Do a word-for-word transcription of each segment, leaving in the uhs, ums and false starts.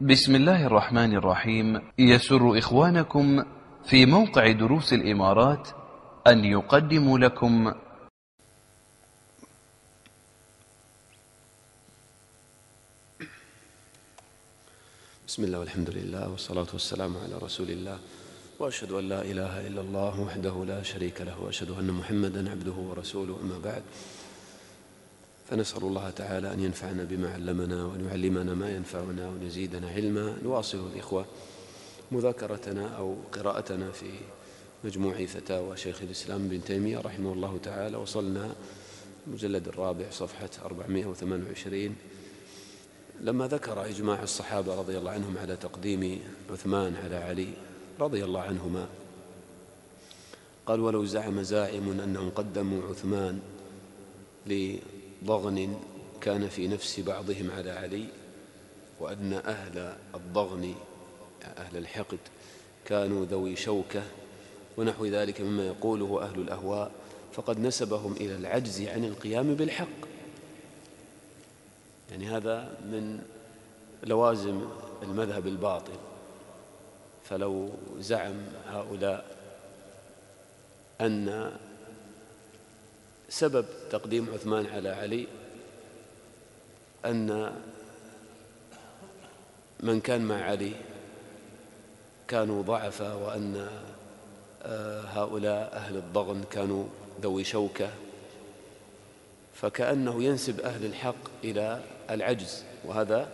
بسم الله الرحمن الرحيم. يسر إخوانكم في موقع دروس الإمارات أن يقدموا لكم بسم الله والحمد لله والصلاة والسلام على رسول الله، وأشهد أن لا إله إلا الله وحده لا شريك له، وأشهد أن محمدا عبده ورسوله. أما بعد، فنسأل الله تعالى أن ينفعنا بما علمنا وأن يعلمنا ما ينفعنا وأن يزيدنا علما. نواصل الإخوة مذاكرتنا أو قراءتنا في مجموع فتاوى شيخ الإسلام ابن تيمية رحمه الله تعالى. وصلنا المجلد الرابع صفحة أربعمائة وثمانية وعشرين لما ذكر إجماع الصحابة رضي الله عنهم على تقديم عثمان على علي رضي الله عنهما. قال: ولو زعم زاعم أنهم قدموا عثمان لضغن كان في نفس بعضهم على علي، وأن أهل الضغن أهل الحقد كانوا ذوي شوكة ونحو ذلك مما يقوله أهل الأهواء، فقد نسبهم إلى العجز عن القيام بالحق. يعني هذا من لوازم المذهب الباطل. فلو زعم هؤلاء أن سبب تقديم عثمان على علي أن من كان مع علي كانوا ضعفا، وأن هؤلاء أهل الضغن كانوا ذوي شوكة، فكأنه ينسب أهل الحق إلى العجز، وهذا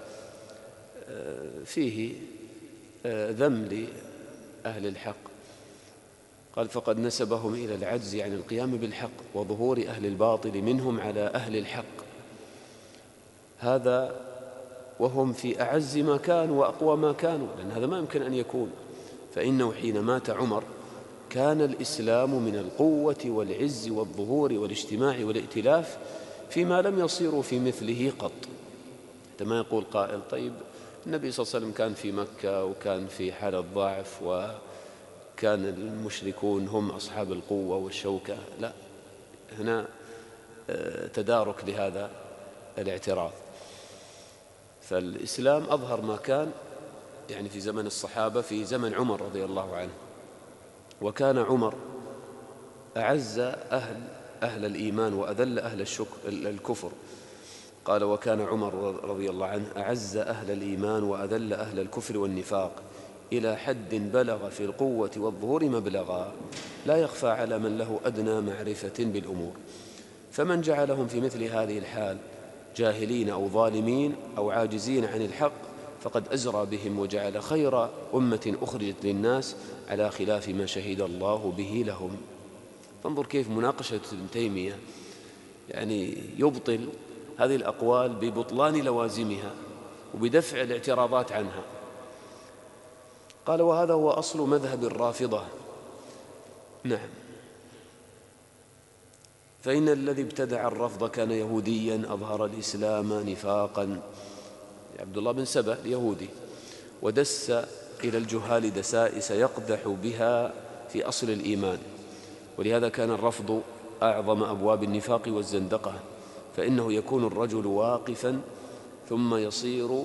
فيه ذم لأهل الحق. قال: فقد نسبهم إلى العجز عن القيام بالحق وظهور أهل الباطل منهم على أهل الحق، هذا وهم في أعز ما كانوا وأقوى ما كانوا، لأن هذا ما يمكن أن يكون. فإنه حين مات عمر كان الإسلام من القوة والعز والظهور والاجتماع والائتلاف فيما لم يصيروا في مثله قط. حتى ما يقول قائل: طيب النبي صلى الله عليه وسلم كان في مكة وكان في حالة ضعف وكان المشركون هم أصحاب القوة والشوكة. لا، هنا تدارك لهذا الاعتراض. فالإسلام أظهر ما كان يعني في زمن الصحابة في زمن عمر رضي الله عنه، وكان عمر أعز أهل أهل الإيمان وأذل أهل الكفر. قال: وكان عمر رضي الله عنه أعز أهل الإيمان وأذل أهل الكفر والنفاق إلى حد بلغ في القوة والظهور مبلغا لا يخفى على من له أدنى معرفة بالأمور. فمن جعلهم في مثل هذه الحال جاهلين أو ظالمين أو عاجزين عن الحق فقد أزرى بهم وجعل خير أمة أخرجت للناس على خلاف ما شهد الله به لهم. فانظر كيف مناقشة ابن تيمية يعني يبطل هذه الأقوال ببطلان لوازمها وبدفع الاعتراضات عنها. قال: وهذا هو أصل مذهب الرافضة. نعم، فإن الذي ابتدع الرفض كان يهوديا أظهر الإسلام نفاقا، عبد الله بن سبأ اليهودي، ودس إلى الجهال دسائس يقدح بها في أصل الإيمان. ولهذا كان الرفض أعظم أبواب النفاق والزندقة، فإنه يكون الرجل واقفا ثم يصير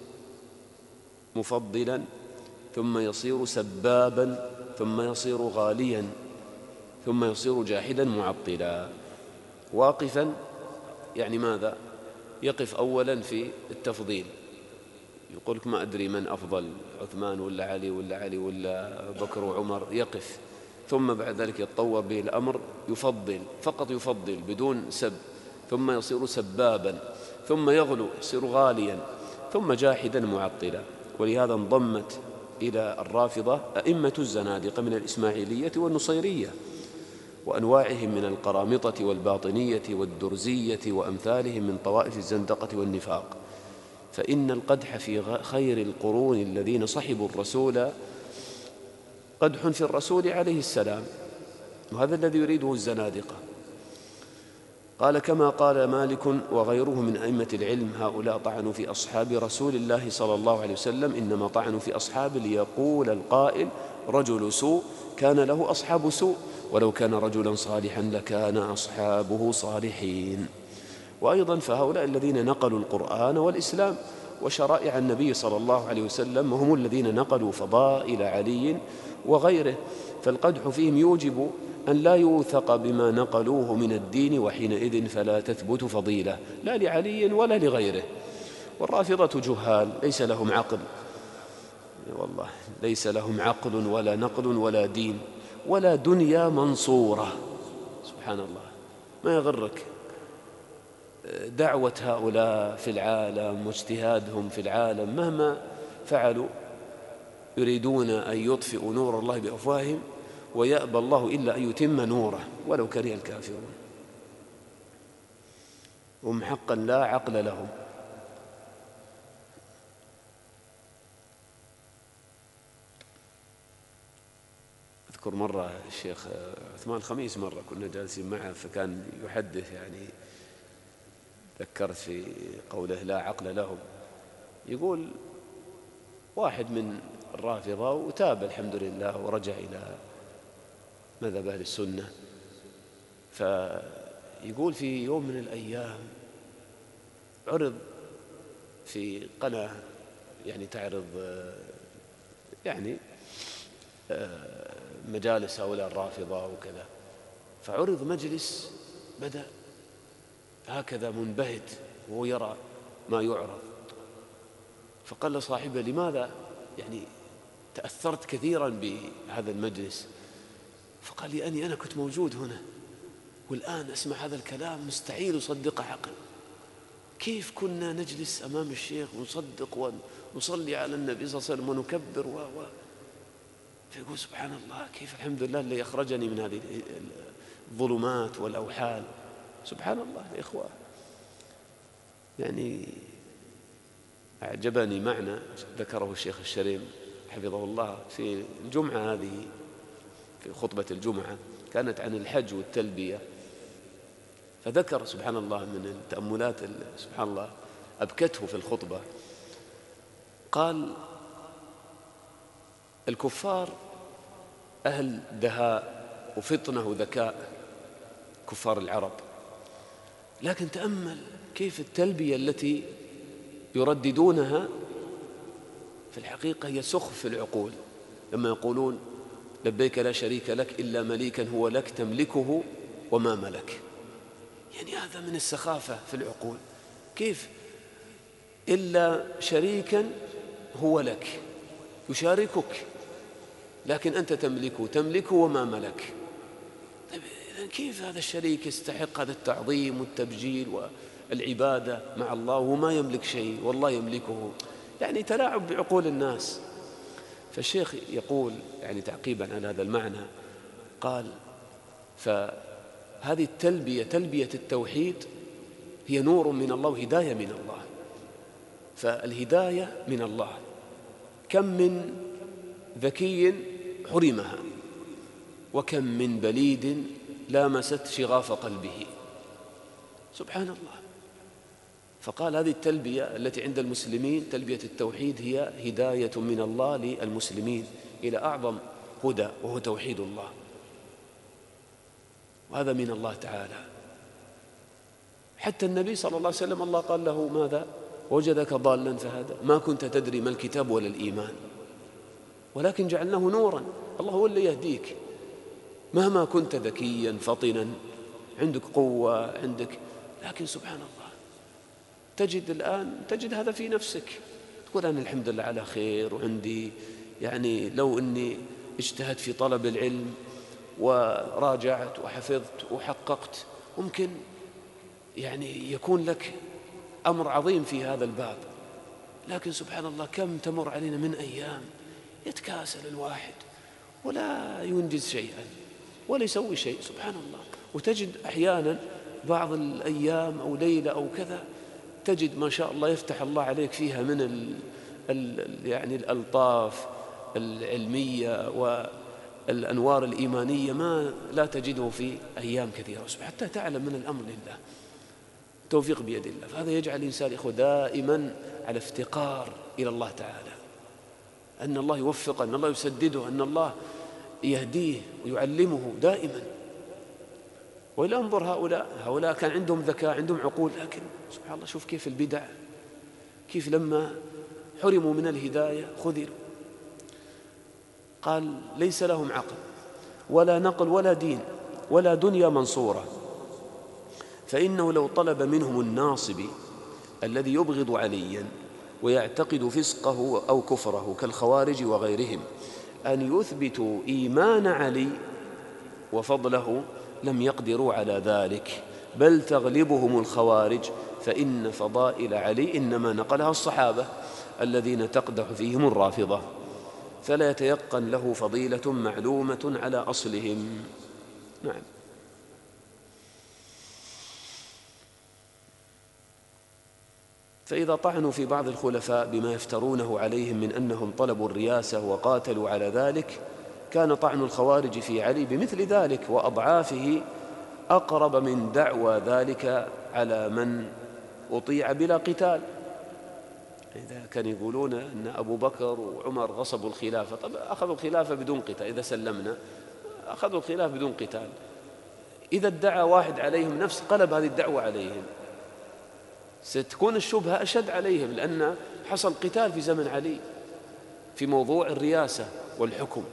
مفضلا ثم يصير سبابا ثم يصير غاليا ثم يصير جاحدا معطلا. واقفا يعني ماذا؟ يقف أولا في التفضيل، يقول لك ما أدري من أفضل، عثمان ولا علي ولا علي ولا بكر وعمر، يقف. ثم بعد ذلك يتطور به الأمر يفضل، فقط يفضل بدون سب، ثم يصير سبابا، ثم يغلو يصير غاليا، ثم جاحدا معطلا. ولهذا انضمت إلى الرافضة أئمة الزنادقة من الإسماعيلية والنصيرية وأنواعهم من القرامطة والباطنية والدرزية وأمثالهم من طوائف الزندقة والنفاق. فإن القدح في خير القرون الذين صحبوا الرسول قدح في الرسول عليه السلام، وهذا الذي يريده الزنادقة. قال: كما قال مالك وغيره من أئمة العلم هؤلاء طعنوا في أصحاب رسول الله صلى الله عليه وسلم، إنما طعنوا في أصحاب ليقول القائل رجل سوء كان له أصحاب سوء، ولو كان رجلا صالحا لكان أصحابه صالحين. وأيضا فهؤلاء الذين نقلوا القرآن والإسلام وشرائع النبي صلى الله عليه وسلم، وهم الذين نقلوا فضائل علي وغيره، فالقدح فيهم يوجب أن لا يوثق بما نقلوه من الدين، وحينئذ فلا تثبت فضيلة لا لعلي ولا لغيره. والرافضة جهال ليس لهم عقل، والله ليس لهم عقل ولا نقل ولا دين ولا دنيا منصورة. سبحان الله، ما يغرك دعوة هؤلاء في العالم واجتهادهم في العالم، مهما فعلوا يريدون أن يطفئوا نور الله بأفواههم، ويأبى الله إلا أن يتم نوره ولو كره الكافرون. هم حقا لا عقل لهم. أذكر مرة الشيخ عثمان الخميس مرة كنا جالسين معه فكان يحدث، يعني ذكرت في قوله لا عقل لهم، يقول واحد من الرافضة وتاب الحمد لله ورجع إلى مذهب أهل السنة، فيقول في يوم من الأيام عرض في قناة يعني تعرض يعني مجالس هؤلاء الرافضة وكذا، فعرض مجلس بدأ هكذا منبهت وهو يرى ما يعرض، فقال لصاحبه لماذا يعني تأثرت كثيرا بهذا المجلس؟ فقال لي أني أنا كنت موجود هنا والآن أسمع هذا الكلام مستحيل أصدقه عقل. كيف كنا نجلس أمام الشيخ ونصدق ونصلي على النبي صلى الله عليه وسلم ونكبر و و فيقول سبحان الله، كيف الحمد لله اللي أخرجني من هذه الظلمات والأوحال. سبحان الله يا إخوة، يعني أعجبني معنى ذكره الشيخ الشريم حفظه الله في الجمعة هذه، في خطبة الجمعة كانت عن الحج والتلبية، فذكر سبحان الله من التأملات سبحان الله أبكته في الخطبة، قال الكفار أهل دهاء وفطنة وذكاء، كفار العرب، لكن تأمل كيف التلبية التي يرددونها في الحقيقة هي سخف في العقول، لما يقولون لبيك لا شريك لك إلا مليكا هو لك تملكه وما ملك، يعني هذا من السخافة في العقول. كيف إلا شريكا هو لك يشاركك لكن أنت تملكه تملكه وما ملك؟ إذن كيف هذا الشريك يستحق هذا التعظيم والتبجيل والعبادة مع الله وما يملك شيء والله يملكه؟ يعني تلاعب بعقول الناس. فالشيخ يقول يعني تعقيبا على هذا المعنى، قال فهذه التلبية تلبية التوحيد هي نور من الله وهداية من الله، فالهداية من الله، كم من ذكي حرمها وكم من بليد لامست شغاف قلبه. سبحان الله. فقال هذه التلبية التي عند المسلمين تلبية التوحيد هي هداية من الله للمسلمين إلى أعظم هدى وهو توحيد الله، وهذا من الله تعالى. حتى النبي صلى الله عليه وسلم الله قال له ماذا؟ وجدك ضالا فهدى، ما كنت تدري ما الكتاب ولا الإيمان ولكن جعلناه نورا. الله هو اللي يهديك مهما كنت ذكيا فطنا عندك قوة عندك، لكن سبحان الله تجد الآن تجد هذا في نفسك، تقول أنا الحمد لله على خير وعندي يعني لو أني اجتهدت في طلب العلم وراجعت وحفظت وحققت ممكن يعني يكون لك أمر عظيم في هذا الباب. لكن سبحان الله كم تمر علينا من أيام يتكاسل الواحد ولا ينجز شيئا ولا يسوي شيء سبحان الله. وتجد أحيانا بعض الأيام أو ليلة أو كذا تجد ما شاء الله يفتح الله عليك فيها من ال ال يعني الألطاف العلمية والأنوار الإيمانية ما لا تجده في أيام كثيرة، حتى تعلم من الأمر لله، توفيق بيد الله. فهذا يجعل الإنسان إخوة دائما على افتقار إلى الله تعالى، أن الله يوفقه، أن الله يسدده، أن الله يهديه ويعلمه دائما. وإلا انظر هؤلاء هؤلاء كان عندهم ذكاء عندهم عقول، لكن سبحان الله شوف كيف البدع، كيف لما حرموا من الهداية خذلوا. قال ليس لهم عقل ولا نقل ولا دين ولا دنيا منصورة، فإنه لو طلب منهم الناصب الذي يبغض عليا ويعتقد فسقه أو كفره كالخوارج وغيرهم أن يثبتوا إيمان علي وفضله لم يقدروا على ذلك، بل تغلبهم الخوارج، فإن فضائل علي إنما نقلها الصحابة الذين تقدح فيهم الرافضة، فلا يتيقن له فضيلة معلومة على أصلهم. نعم. فإذا طعنوا في بعض الخلفاء بما يفترونه عليهم من أنهم طلبوا الرياسة وقاتلوا على ذلك، كان طعن الخوارج في علي بمثل ذلك وأضعافه أقرب من دعوى ذلك على من أطيع بلا قتال. إذا كانوا يقولون أن أبو بكر وعمر غصبوا الخلافة، طب أخذوا الخلافة بدون قتال، إذا سلمنا أخذوا الخلافة بدون قتال. إذا ادعى واحد عليهم نفس قلب هذه الدعوة عليهم، ستكون الشبهة أشد عليهم، لأن حصل قتال في زمن علي في موضوع الرياسة والحكم.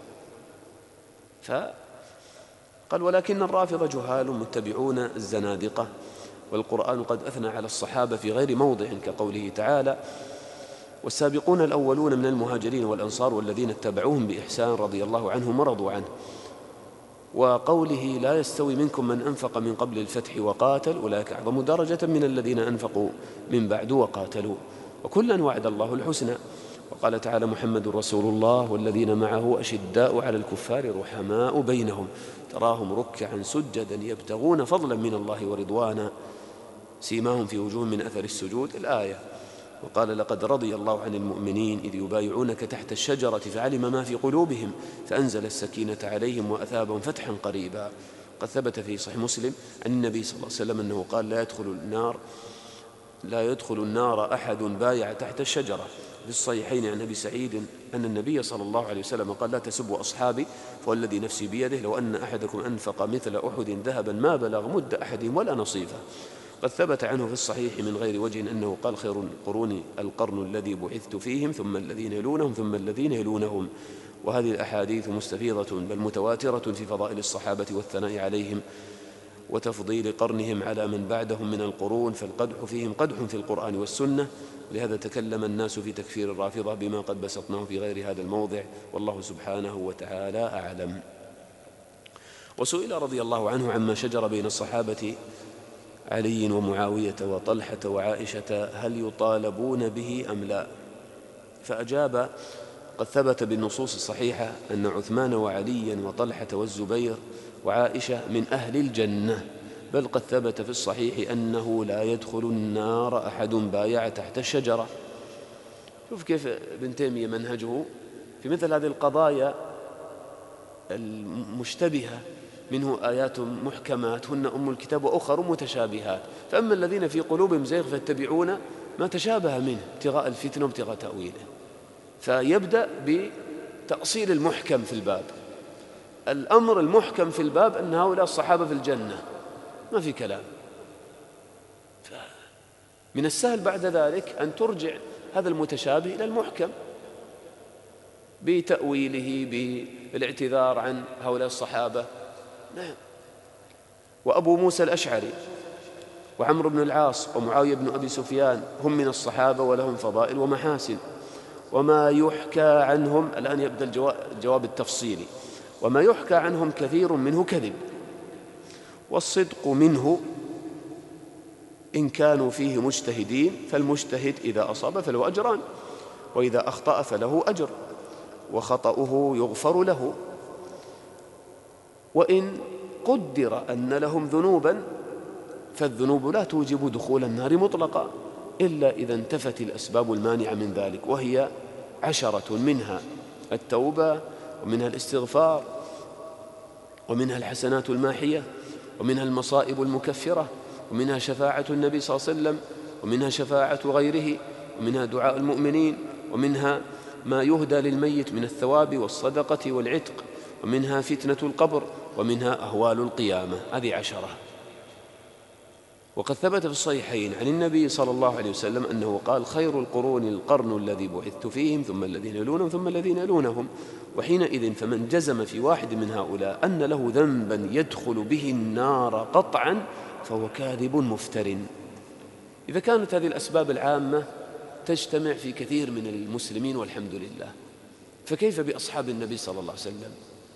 فقال ولكن الرافضة جهال متبعون الزنادقة، والقرآن قد أثنى على الصحابة في غير موضع كقوله تعالى والسابقون الأولون من المهاجرين والأنصار والذين اتبعوهم بإحسان رضي الله عنهم ورضوا عنه، وقوله لا يستوي منكم من أنفق من قبل الفتح وقاتل أولئك أعظم درجة من الذين أنفقوا من بعد وقاتلوا وكلا وعد الله الحسنى. وقال تعالى محمد رسول الله والذين معه أشداء على الكفار رحماء بينهم تراهم ركعا سجدا يبتغون فضلا من الله ورضوانا سيماهم في وجوههم من أثر السجود الآية. وقال لقد رضي الله عن المؤمنين إذ يبايعونك تحت الشجرة فعلم ما في قلوبهم فأنزل السكينة عليهم وأثابهم فتحا قريبا. قد ثبت في صحيح مسلم عن النبي صلى الله عليه وسلم أنه قال لا يدخل النار لا يدخل النار أحد بايع تحت الشجرة. في الصحيحين عن أبي سعيد أن النبي صلى الله عليه وسلم قال لا تسبوا أصحابي فوالذي نفسي بيده لو أن أحدكم أنفق مثل أحد ذهبا ما بلغ مد أحدهم ولا نصيفه. قد ثبت عنه في الصحيح من غير وجه أنه قال خير القرون القرن الذي بعثت فيهم ثم الذين يلونهم ثم الذين يلونهم. وهذه الأحاديث مستفيضة بل متواترة في فضائل الصحابة والثناء عليهم وتفضيل قرنهم على من بعدهم من القرون، فالقدح فيهم قدح في القرآن والسنة. لهذا تكلم الناس في تكفير الرافضة بما قد بسطناه في غير هذا الموضع، والله سبحانه وتعالى أعلم. وسئل رضي الله عنه عما شجر بين الصحابة علي ومعاوية وطلحة وعائشة هل يطالبون به أم لا؟ فأجاب قد ثبت بالنصوص الصحيحة أن عثمان وعليا وطلحة والزبير وعائشة من أهل الجنة، بل قد ثبت في الصحيح أنه لا يدخل النار أحد بايع تحت الشجرة. شوف كيف ابن تيمية منهجه في مثل هذه القضايا المشتبهة، منه آيات محكمات هن أم الكتاب وأخر متشابهات، فأما الذين في قلوبهم زيغ فاتبعون ما تشابه منه ابتغاء الفتنة وابتغاء تأويله. فيبدأ بتأصيل المحكم في الباب. الأمر المحكم في الباب أن هؤلاء الصحابة في الجنة، ما في كلام. من السهل بعد ذلك أن ترجع هذا المتشابه إلى المحكم بتأويله بالاعتذار عن هؤلاء الصحابة. نعم. وأبو موسى الأشعري وعمرو بن العاص ومعاوية بن أبي سفيان هم من الصحابة ولهم فضائل ومحاسن. وما يحكى عنهم الآن يبدأ الجواب التفصيلي. وما يحكى عنهم كثير منه كذب، والصدق منه إن كانوا فيه مجتهدين، فالمجتهد إذا أصاب فله أجران وإذا أخطأ فله أجر وخطأه يغفر له. وإن قدر أن لهم ذنوبا فالذنوب لا توجب دخول النار مطلقا إلا إذا انتفت الأسباب المانعة من ذلك، وهي عشرة، منها التوبة ومنها الاستغفار ومنها الحسنات الماحية ومنها المصائب المكفرة ومنها شفاعة النبي صلى الله عليه وسلم ومنها شفاعة غيره ومنها دعاء المؤمنين ومنها ما يهدى للميت من الثواب والصدقة والعتق ومنها فتنة القبر ومنها أهوال القيامة. هذه عشرة. وقد ثبت في الصحيحين عن النبي صلى الله عليه وسلم أنه قال: خير القرون القرن الذي بعثت فيهم، ثم الذين يلونهم، ثم الذين يلونهم. وحينئذ فمن جزم في واحد من هؤلاء أن له ذنبا يدخل به النار قطعا فهو كاذب مفتر. إذا كانت هذه الأسباب العامة تجتمع في كثير من المسلمين والحمد لله، فكيف بأصحاب النبي صلى الله عليه وسلم؟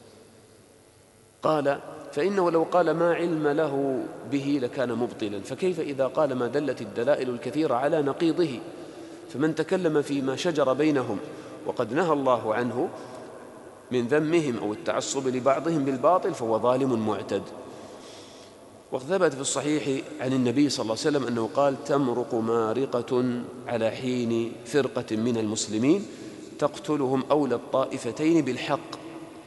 قال: فإنه لو قال ما علم له به لكان مبطلا، فكيف إذا قال ما دلت الدلائل الكثيرة على نقيضه؟ فمن تكلم فيما شجر بينهم وقد نهى الله عنه من ذمهم أو التعصب لبعضهم بالباطل فهو ظالم معتد. وقد ثبت في الصحيح عن النبي صلى الله عليه وسلم أنه قال: تمرق مارقة على حين فرقة من المسلمين تقتلهم أولى الطائفتين بالحق.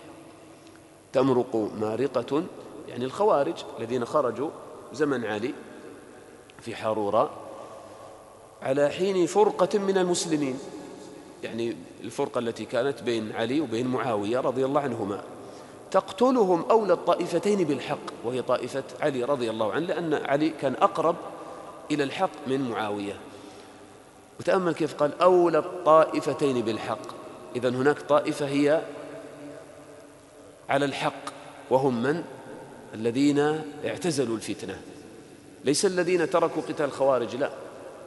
تمرق مارقة يعني الخوارج الذين خرجوا زمن علي في حاروراء على حين فرقة من المسلمين، يعني الفرقة التي كانت بين علي وبين معاوية رضي الله عنهما، تقتلهم أولى الطائفتين بالحق، وهي طائفة علي رضي الله عنه، لأن علي كان أقرب إلى الحق من معاوية. وتأمل كيف قال أولى الطائفتين بالحق، إذن هناك طائفة هي على الحق، وهم من؟ الذين اعتزلوا الفتنة، ليس الذين تركوا قتال الخوارج، لا،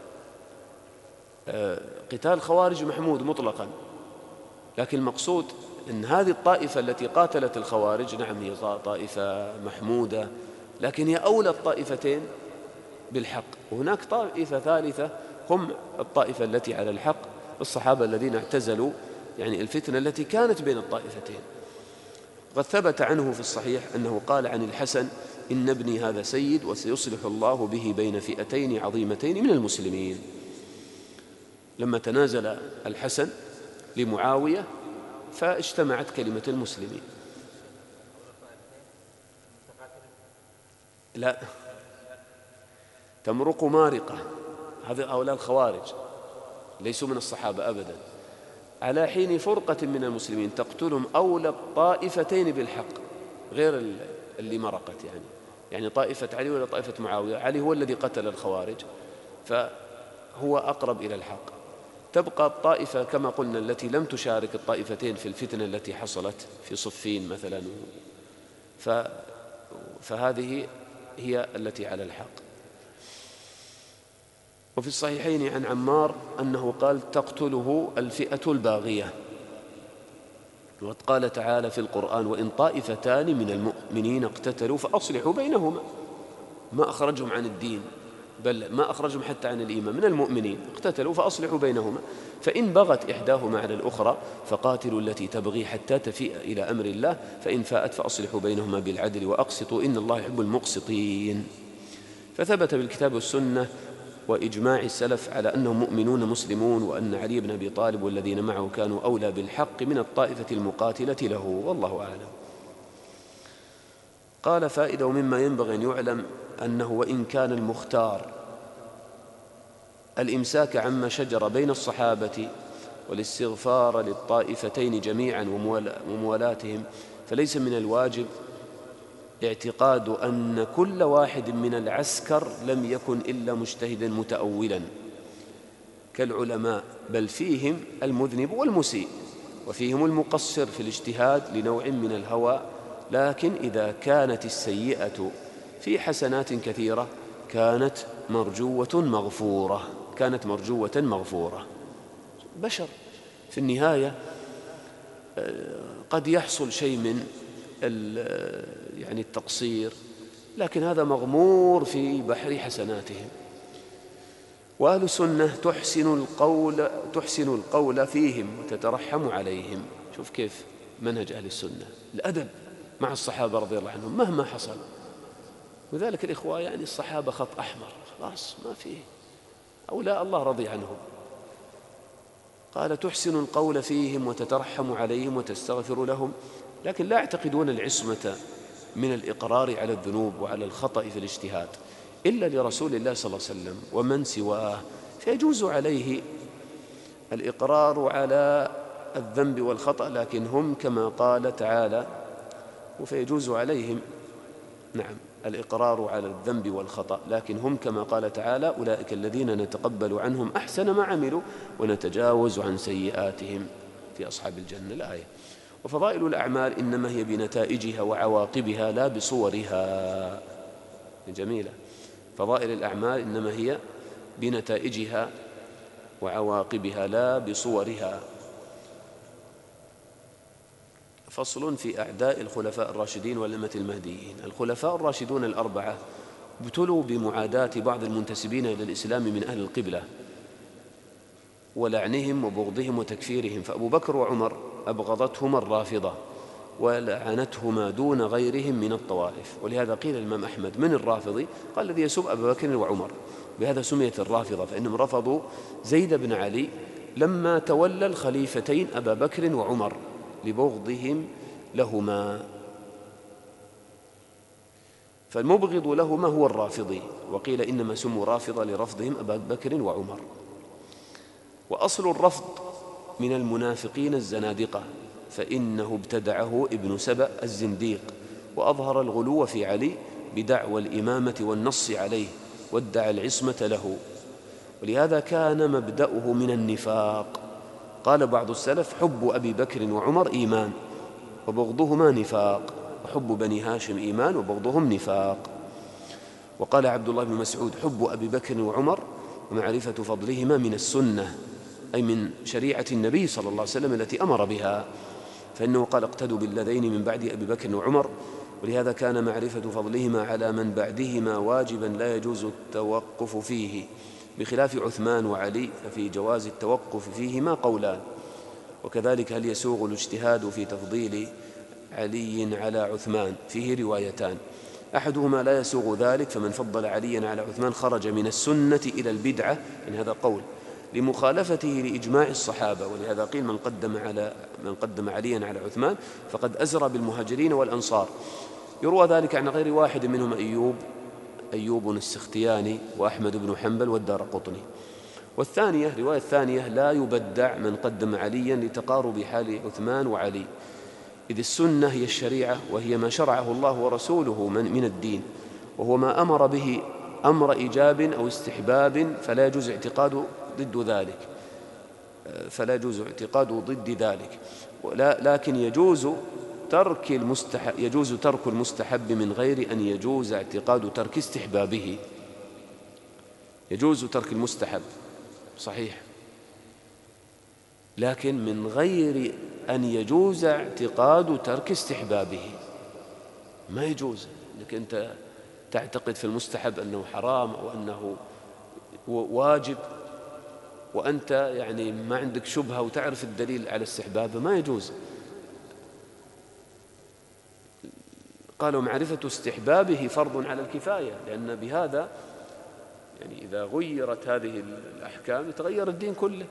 قتال الخوارج محمود مطلقا، لكن المقصود أن هذه الطائفة التي قاتلت الخوارج نعم هي طائفة محمودة، لكن هي أولى الطائفتين بالحق. وهناك طائفة ثالثة هم الطائفة التي على الحق، الصحابة الذين اعتزلوا يعني الفتنة التي كانت بين الطائفتين. قد ثبت عنه في الصحيح أنه قال عن الحسن: إن ابني هذا سيد وسيصلح الله به بين فئتين عظيمتين من المسلمين. لما تنازل الحسن لمعاوية فاجتمعت كلمة المسلمين. لا، تمرق مارقة، هذا هؤلاء الخوارج ليسوا من الصحابة أبدا، على حين فرقة من المسلمين تقتلهم أولى الطائفتين بالحق، غير اللي مرقت، يعني يعني طائفة علي ولا طائفة معاوية. علي هو الذي قتل الخوارج فهو أقرب إلى الحق. تبقى الطائفة كما قلنا التي لم تشارك الطائفتين في الفتنة التي حصلت في صفين مثلا، فهذه هي التي على الحق. وفي الصحيحين عن عمار أنه قال: تقتله الفئة الباغية. وقد قال تعالى في القرآن: وإن طائفتان من المؤمنين اقتتلوا فأصلحوا بينهما. ما أخرجهم عن الدين، بل ما أخرجهم حتى عن الإيمان، من المؤمنين اقتتلوا فأصلحوا بينهما، فإن بغت إحداهما على الأخرى فقاتلوا التي تبغي حتى تفيء إلى أمر الله، فإن فاءت فأصلحوا بينهما بالعدل وأقسطوا إن الله يحب المقسطين. فثبت بالكتاب والسنة وإجماع السلف على أنهم مؤمنون مسلمون، وأن علي بن أبي طالب والذين معه كانوا أولى بالحق من الطائفة المقاتلة له، والله أعلم. قال: فائدة: ومما ينبغي أن يعلم أنه وإن كان المختار الإمساك عما شجر بين الصحابة والاستغفار للطائفتين جميعا وموالاتهم، فليس من الواجب اعتقاد أن كل واحد من العسكر لم يكن إلا مجتهدا متأولا كالعلماء، بل فيهم المذنب والمسيء، وفيهم المقصر في الاجتهاد لنوع من الهوى، لكن إذا كانت السيئة في حسنات كثيرة كانت مرجوة مغفورة كانت مرجوة مغفورة. بشر في النهاية قد يحصل شيء من يعني التقصير، لكن هذا مغمور في بحر حسناتهم. وأهل السنة تحسن القول تحسن القول فيهم وتترحم عليهم. شوف كيف منهج أهل السنة، الأدب مع الصحابة رضي الله عنهم مهما حصل. وذلك الإخوة يعني الصحابة خط أحمر، خلاص ما فيه، أولياء الله رضي عنهم. قال: تحسن القول فيهم وتترحم عليهم وتستغفر لهم، لكن لا يعتقدون العصمة من الإقرار على الذنوب وعلى الخطأ في الاجتهاد إلا لرسول الله صلى الله عليه وسلم ومن سواه، فيجوز عليه الإقرار على الذنب والخطأ، لكن هم كما قال تعالى: وفيجوز عليهم. نعم. الإقرار على الذنب والخطأ، لكن هم كما قال تعالى أولئك الذين نتقبل عنهم أحسن ما عملوا ونتجاوز عن سيئاتهم في أصحاب الجنة الآية. وفضائل الأعمال إنما هي بنتائجها وعواقبها لا بصورها. جميلة. فضائل الأعمال إنما هي بنتائجها وعواقبها لا بصورها. فصل في أعداء الخلفاء الراشدين والأئمة المهديين. الخلفاء الراشدون الأربعة ابتلوا بمعاداة بعض المنتسبين إلى الإسلام من أهل القبلة ولعنهم وبغضهم وتكفيرهم، فأبو بكر وعمر أبغضتهما الرافضة ولعنتهما دون غيرهم من الطوائف. ولهذا قيل الإمام أحمد من الرافضي؟ قال الذي يسب أبا بكر وعمر، بهذا سميت الرافضة، فإنهم رفضوا زيد بن علي لما تولى الخليفتين أبا بكر وعمر لبغضهم لهما، فالمبغض لهما هو الرافضي، وقيل إنما سموا رافضة لرفضهم أبا بكر وعمر. وأصل الرفض من المنافقين الزنادقة، فإنه ابتدعه ابن سبأ الزنديق وأظهر الغلو في علي بدعوى الإمامة والنص عليه وادعى العصمة له، ولهذا كان مبدأه من النفاق. قال بعض السلف حب أبي بكر وعمر إيمان وبغضهما نفاق، وحب بني هاشم إيمان وبغضهم نفاق. وقال عبد الله بن مسعود حب أبي بكر وعمر ومعرفة فضلهما من السنة، أي من شريعة النبي صلى الله عليه وسلم التي أمر بها، فإنه قال اقتدوا بالذين من بعد أبي بكر وعمر، ولهذا كان معرفة فضلهما على من بعدهما واجبا لا يجوز التوقف فيه، بخلاف عثمان وعلي ففي جواز التوقف فيهما قولان. وكذلك هل يسوغ الاجتهاد في تفضيل علي على عثمان؟ فيه روايتان، أحدهما لا يسوغ ذلك، فمن فضل عليا على عثمان خرج من السنة إلى البدعة، إن هذا قول لمخالفته لإجماع الصحابة، ولهذا قيل من قدم على من قدم عليا على عثمان فقد أزرى بالمهاجرين والأنصار. يروى ذلك عن غير واحد منهم أيوب أيوب السختياني وأحمد بن حنبل والدارقطني. والثانية رواية الثانية لا يبدع من قدم عليا لتقارب حال عثمان وعلي، إذ السنة هي الشريعة وهي ما شرعه الله ورسوله من, من الدين، وهو ما أمر به أمر إيجاب أو استحباب، فلا يجوز اعتقاد ضد ذلك فلا يجوز اعتقاد ضد ذلك ولا لكن يجوز ترك المستحب يجوز ترك المستحب من غير أن يجوز اعتقاد ترك استحبابه. يجوز ترك المستحب صحيح، لكن من غير أن يجوز اعتقاد ترك استحبابه. ما يجوز أنك أنت تعتقد في المستحب أنه حرام أو أنه واجب وأنت يعني ما عندك شبهة وتعرف الدليل على استحبابه، ما يجوز. قالوا معرفة استحبابه فرض على الكفاية، لأن بهذا يعني إذا غيرت هذه الأحكام يتغير الدين كله.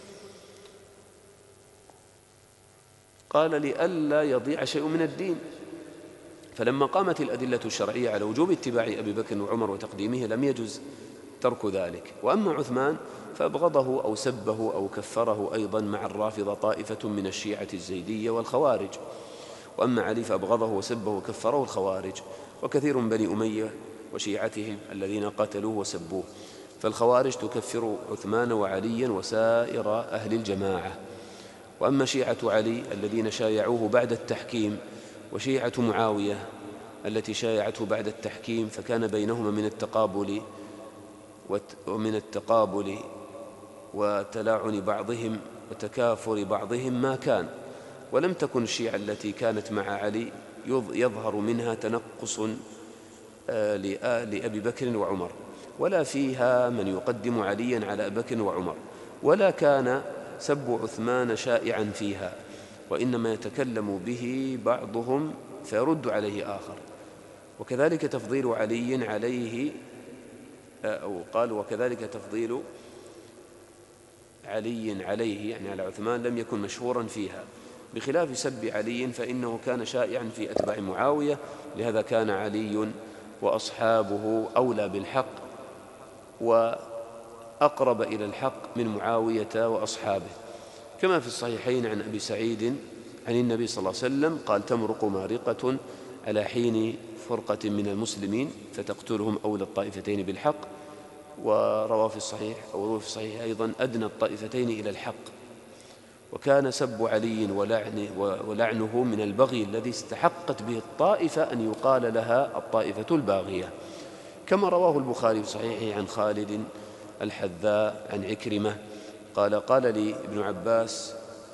قال لئلا يضيع شيء من الدين، فلما قامت الأدلة الشرعية على وجوب اتباع أبي بكر وعمر وتقديمه لم يجز ترك ذلك. وأما عثمان فأبغضه أو سبه أو كفره أيضا مع الرافضة طائفة من الشيعة الزيدية والخوارج. وأما علي فأبغضه وسبه وكفره الخوارج، وكثير من بني أمية وشيعتهم الذين قتلوه وسبوه. فالخوارج تكفر عثمان وعليا وسائر أهل الجماعة. وأما شيعة علي الذين شايعوه بعد التحكيم وشيعة معاوية التي شايعته بعد التحكيم، فكان بينهما من التقابل ومن التقابل وتلاعن بعضهم وتكافر بعضهم ما كان، ولم تكن الشيعة التي كانت مع علي يظهر منها تنقص لأبي بكر وعمر، ولا فيها من يقدم عليا على أبي بكر وعمر، ولا كان سب عثمان شائعا فيها، وإنما يتكلم به بعضهم فيرد عليه آخر. وكذلك تفضيل علي عليه أو قال وكذلك تفضيل علي عليه يعني على عثمان لم يكن مشهورا فيها، بخلاف سب علي فإنه كان شائعا في أتباع معاوية، لهذا كان علي وأصحابه أولى بالحق وأقرب إلى الحق من معاوية وأصحابه، كما في الصحيحين عن أبي سعيد عن النبي صلى الله عليه وسلم قال تمرق مارقة على حين فرقة من المسلمين فتقتلهم أولى الطائفتين بالحق. وروى في الصحيح أو روى في الصحيح أيضا أدنى الطائفتين إلى الحق. وكان سب علي ولعنه, ولعنه من البغي الذي استحقت به الطائفة أن يقال لها الطائفة الباغية، كما رواه البخاري في صحيحه عن خالد الحذاء عن عكرمة قال قال لي ابن عباس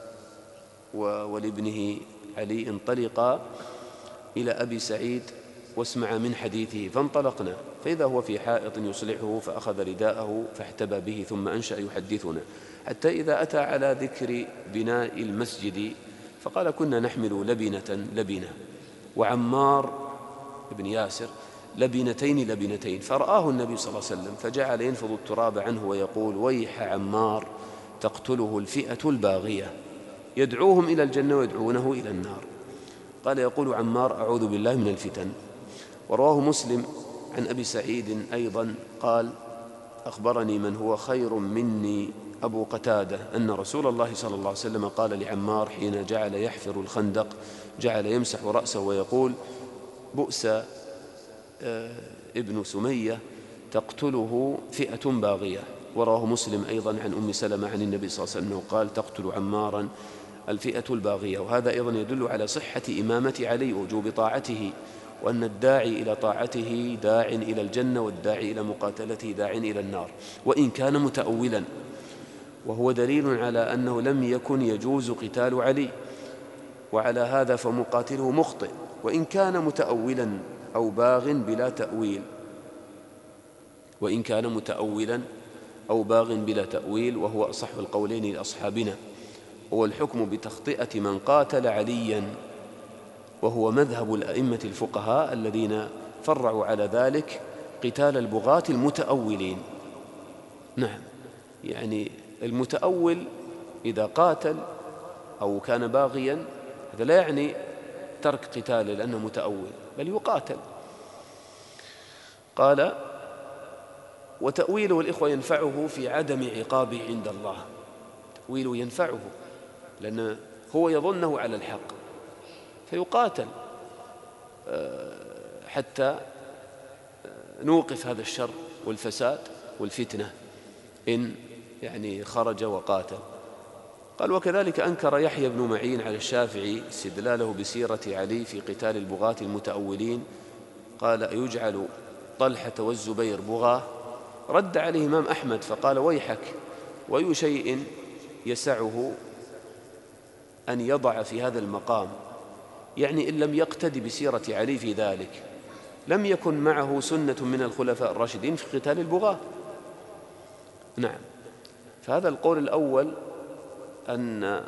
ولابنه علي انطلقا إلى أبي سعيد واسمع من حديثه، فانطلقنا فإذا هو في حائط يصلحه فأخذ رداءه فاحتبى به ثم أنشأ يحدثنا حتى إذا أتى على ذكر بناء المسجد فقال كنا نحمل لبنة لبنة وعمار بن ياسر لبنتين لبنتين، فرآه النبي صلى الله عليه وسلم فجعل ينفض التراب عنه ويقول ويح عمار تقتله الفئة الباغية، يدعوهم إلى الجنة ويدعونه إلى النار. قال يقول عمار أعوذ بالله من الفتن. ورواه مسلم عن أبي سعيد أيضا قال أخبرني من هو خير مني أبو قتادة أن رسول الله صلى الله عليه وسلم قال لعمار حين جعل يحفر الخندق جعل يمسح رأسه ويقول بؤس ابن سمية تقتله فئة باغية. ورواه مسلم أيضا عن أم سلمة عن النبي صلى الله عليه وسلم قال تقتل عمارا الفئة الباغية. وهذا أيضا يدل على صحة إمامة علي ووجوب طاعته، وأن الداعي إلى طاعته داع إلى الجنة والداعي إلى مقاتلته داع إلى النار وإن كان متأولا، وهو دليل على أنه لم يكن يجوز قتال علي، وعلى هذا فمقاتله مخطئ وإن كان متأولا أو باغ بلا تأويل وإن كان متأولا أو باغ بلا تأويل وهو أصح القولين لأصحابنا. هو الحكم بتخطئة من قاتل عليا، وهو مذهب الأئمة الفقهاء الذين فرعوا على ذلك قتال البغاة المتأولين. نعم، يعني المتأول إذا قاتل أو كان باغيا هذا لا يعني ترك قتاله لأنه متأول، بل يقاتل. قال وتأويله الإخوة ينفعه في عدم عقابه عند الله، تأويله ينفعه لأنه هو يظنه على الحق فيقاتل حتى نوقف هذا الشر والفساد والفتنة إن يعني خرج وقاتل. قال وكذلك أنكر يحيى بن معين على الشافعي استدلاله بسيرة علي في قتال البغاة المتأولين، قال يجعل طلحة والزبير بغاة؟ رد عليه الإمام أحمد فقال ويحك، وأي شيء يسعه أن يضع في هذا المقام، يعني إن لم يقتدي بسيرة علي في ذلك لم يكن معه سنة من الخلفاء الراشدين في قتال البغاة. نعم، فهذا القول الأول أن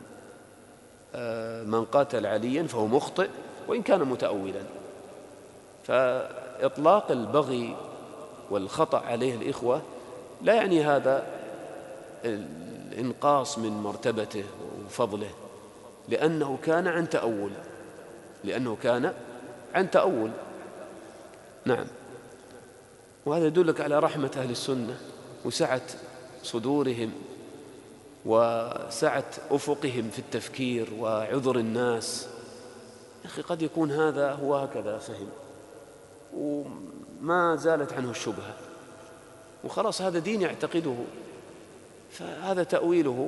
من قاتل عليا فهو مخطئ وإن كان متأولا. فإطلاق البغي والخطأ عليه الإخوة لا يعني هذا الإنقاص من مرتبته وفضله، لأنه كان عن تأول لأنه كان عن تأول نعم، وهذا يدلك على رحمة أهل السنة وسعة صدورهم وسعة أفقهم في التفكير وعذر الناس. يا أخي قد يكون هذا هو هكذا فهم وما زالت عنه الشبهة وخلاص هذا دين يعتقده، فهذا تأويله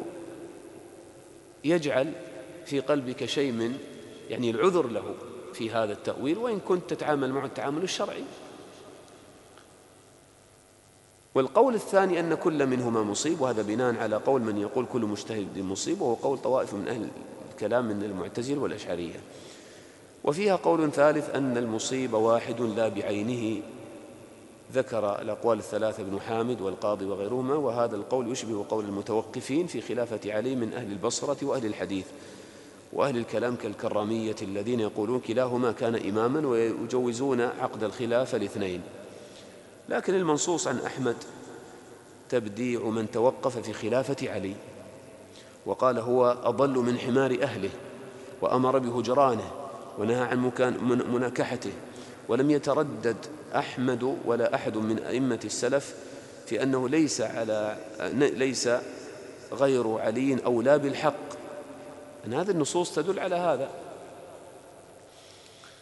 يجعل في قلبك شيء من يعني العذر له في هذا التأويل وإن كنت تتعامل معه التعامل الشرعي. والقول الثاني أن كل منهما مصيب، وهذا بناء على قول من يقول كل مجتهد مصيب، وهو قول طوائف من أهل الكلام من المعتزلة والأشعرية. وفيها قول ثالث أن المصيب واحد لا بعينه، ذكر الأقوال الثلاثة ابن حامد والقاضي وغيرهما، وهذا القول يشبه قول المتوقفين في خلافة علي من أهل البصرة وأهل الحديث وأهل الكلام كالكرامية الذين يقولون كلاهما كان إماما ويجوزون عقد الخلافة الاثنين. لكن المنصوص عن أحمد تبديع من توقف في خلافة علي وقال هو أضل من حمار أهله، وأمر بهجرانه ونهى عن مناكحته، ولم يتردد أحمد ولا أحد من أئمة السلف في أنه ليس على ليس غير علي أولى بالحق، أن هذه النصوص تدل على هذا.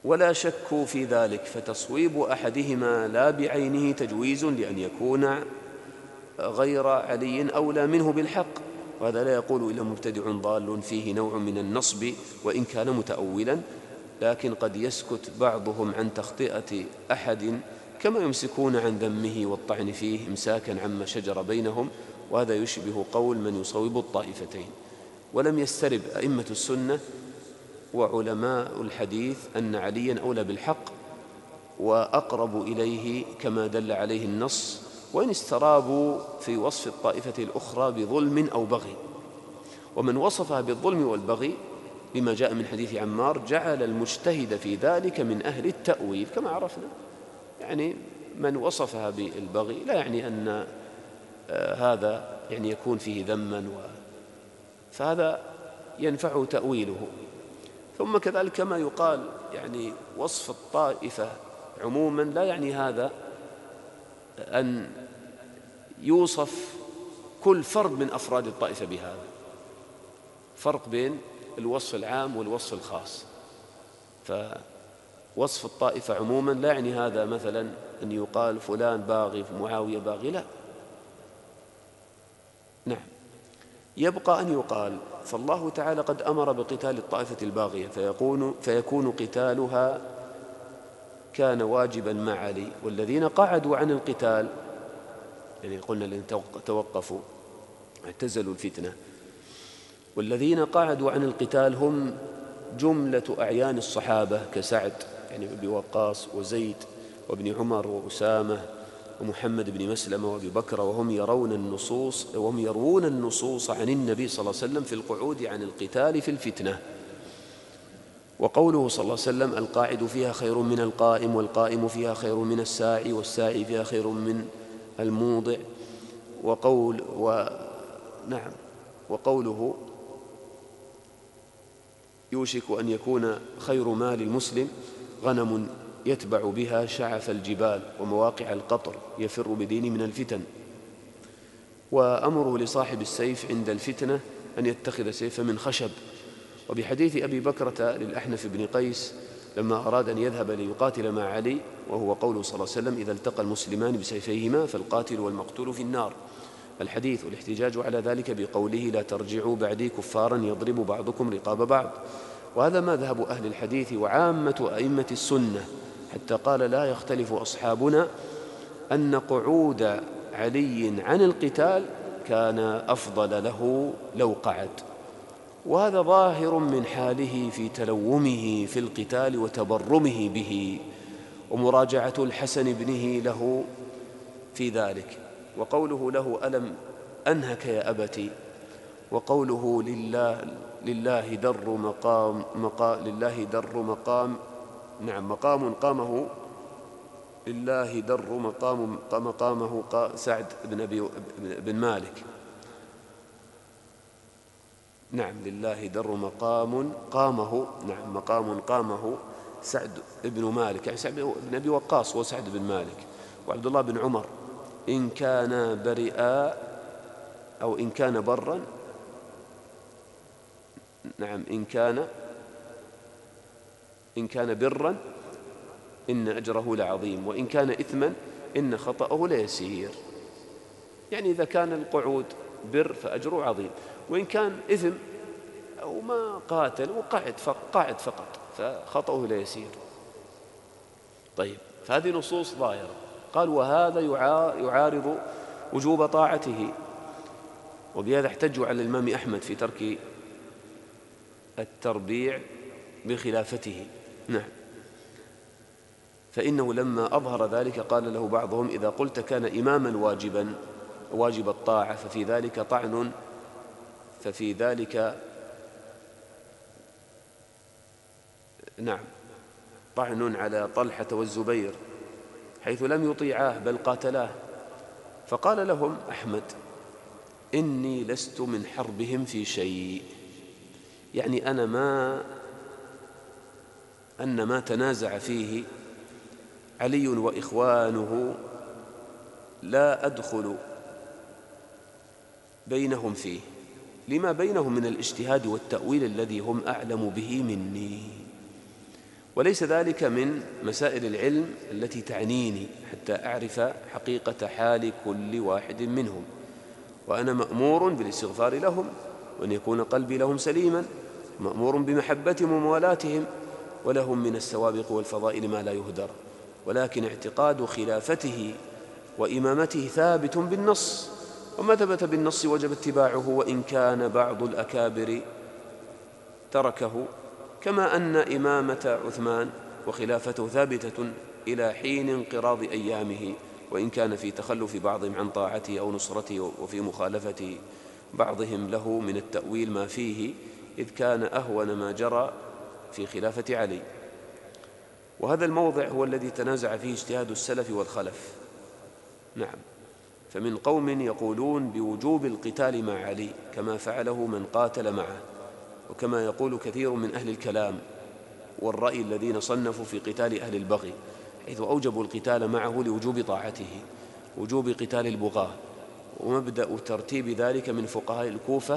ولا شكوا في ذلك، فتصويب أحدهما لا بعينه تجويز لأن يكون غير علي أولى منه بالحق، وهذا لا يقول إلا مبتدع ضال فيه نوع من النصب وإن كان متأولا، لكن قد يسكت بعضهم عن تخطئة أحد كما يمسكون عن ذمه والطعن فيه إمساكا عما شجر بينهم، وهذا يشبه قول من يصوب الطائفتين. ولم يسترب أئمة السنة وعلماء الحديث أن عليا أولى بالحق وأقرب إليه كما دل عليه النص، وإن استرابوا في وصف الطائفة الأخرى بظلم أو بغي. ومن وصفها بالظلم والبغي بما جاء من حديث عمار جعل المجتهد في ذلك من أهل التأويل كما عرفنا، يعني من وصفها بالبغي لا يعني أن هذا يعني يكون فيه ذما و... فهذا ينفع تأويله. ثم كذلك كما يقال يعني وصف الطائفة عموما لا يعني هذا أن يوصف كل فرد من أفراد الطائفة بهذا، فرق بين الوصف العام والوصف الخاص. فوصف الطائفة عموما لا يعني هذا مثلا أن يقال فلان باغي معاوية باغي، لا. نعم. يبقى أن يقال فالله تعالى قد أمر بقتال الطائفة الباغية فيكون, فيكون قتالها كان واجبا مع علي، والذين قعدوا عن القتال يعني قلنا الذين توقفوا اعتزلوا الفتنة، والذين قعدوا عن القتال هم جملة أعيان الصحابة كسعد يعني ابن وقاص وزيد وابن عمر وأسامة ومحمد بن مسلمة وأبي بكر، وهم يرون النصوص وهم يروون النصوص عن النبي صلى الله عليه وسلم في القعود عن القتال في الفتنة. وقوله صلى الله عليه وسلم القاعد فيها خير من القائم، والقائم فيها خير من الساعي، والساعي فيها خير من الموضع. وقول و... نعم وقوله يوشك أن يكون خير مال المسلم غنم يتبع بها شعف الجبال ومواقع القطر يفر بدينه من الفتن. وأمره لصاحب السيف عند الفتنة أن يتخذ سيفا من خشب. وبحديث أبي بكرة للأحنف بن قيس لما أراد أن يذهب ليقاتل مع علي، وهو قوله صلى الله عليه وسلم إذا التقى المسلمان بسيفيهما فالقاتل والمقتول في النار الحديث، والاحتجاج على ذلك بقوله لا ترجعوا بعدي كفارا يضرب بعضكم رقاب بعض. وهذا ما ذهب أهل الحديث وعامة أئمة السنة، حتى قال لا يختلف أصحابنا أن قعود علي عن القتال كان أفضل له لو قعد. وهذا ظاهر من حاله في تلومه في القتال وتبرمه به، ومراجعة الحسن ابنه له في ذلك، وقوله له ألم أنهك يا أبتي، وقوله لله لله در مقام, مقام لله در مقام نعم مقام قامه لله در مقام مقامه سعد بن أبي بن مالك نعم لله در مقام قامه نعم مقام قامه سعد بن مالك يعني سعد بن أبي وقاص وسعد بن مالك. وعبد الله بن عمر إن كان برئا أو إن كان برا نعم إن كان إن كان برا إن أجره لعظيم، وإن كان إثما إن خطأه ليسير. يعني إذا كان القعود بر فأجره عظيم، وإن كان إثم أو ما قاتل وقعد فقعد فقط فخطأه ليسير. طيب فهذه نصوص ظاهرة. قال وهذا يعارض وجوب طاعته، وبهذا احتجوا على الإمام أحمد في ترك التربيع بخلافته. نعم فإنه لما أظهر ذلك قال له بعضهم إذا قلت كان إماما واجبا واجب الطاعة ففي ذلك طعن ففي ذلك نعم طعن على طلحة والزبير حيث لم يطيعاه بل قاتلاه. فقال لهم أحمد إني لست من حربهم في شيء، يعني أنا ما أن ما تنازع فيه علي وإخوانه لا أدخل بينهم فيه لما بينهم من الاجتهاد والتأويل الذي هم أعلم به مني، وليس ذلك من مسائل العلم التي تعنيني حتى أعرف حقيقة حال كل واحد منهم، وأنا مأمور بالاستغفار لهم وأن يكون قلبي لهم سليما، مأمور بمحبتهم وموالاتهم، ولهم من السوابق والفضائل ما لا يهدر، ولكن اعتقاد خلافته وإمامته ثابت بالنص، وما ثبت بالنص وجب اتباعه وإن كان بعض الأكابر تركه، كما أن إمامة عثمان وخلافته ثابتة إلى حين انقراض أيامه، وإن كان في تخلف بعضهم عن طاعته أو نصرته وفي مخالفة بعضهم له من التأويل ما فيه، إذ كان أهون ما جرى في خلافة علي. وهذا الموضع هو الذي تنازع فيه اجتهاد السلف والخلف. نعم، فمن قوم يقولون بوجوب القتال مع علي كما فعله من قاتل معه، وكما يقول كثير من أهل الكلام والرأي الذين صنفوا في قتال أهل البغي، حيث أوجبوا القتال معه لوجوب طاعته، وجوب قتال البغاة، ومبدأ ترتيب ذلك من فقهاء الكوفة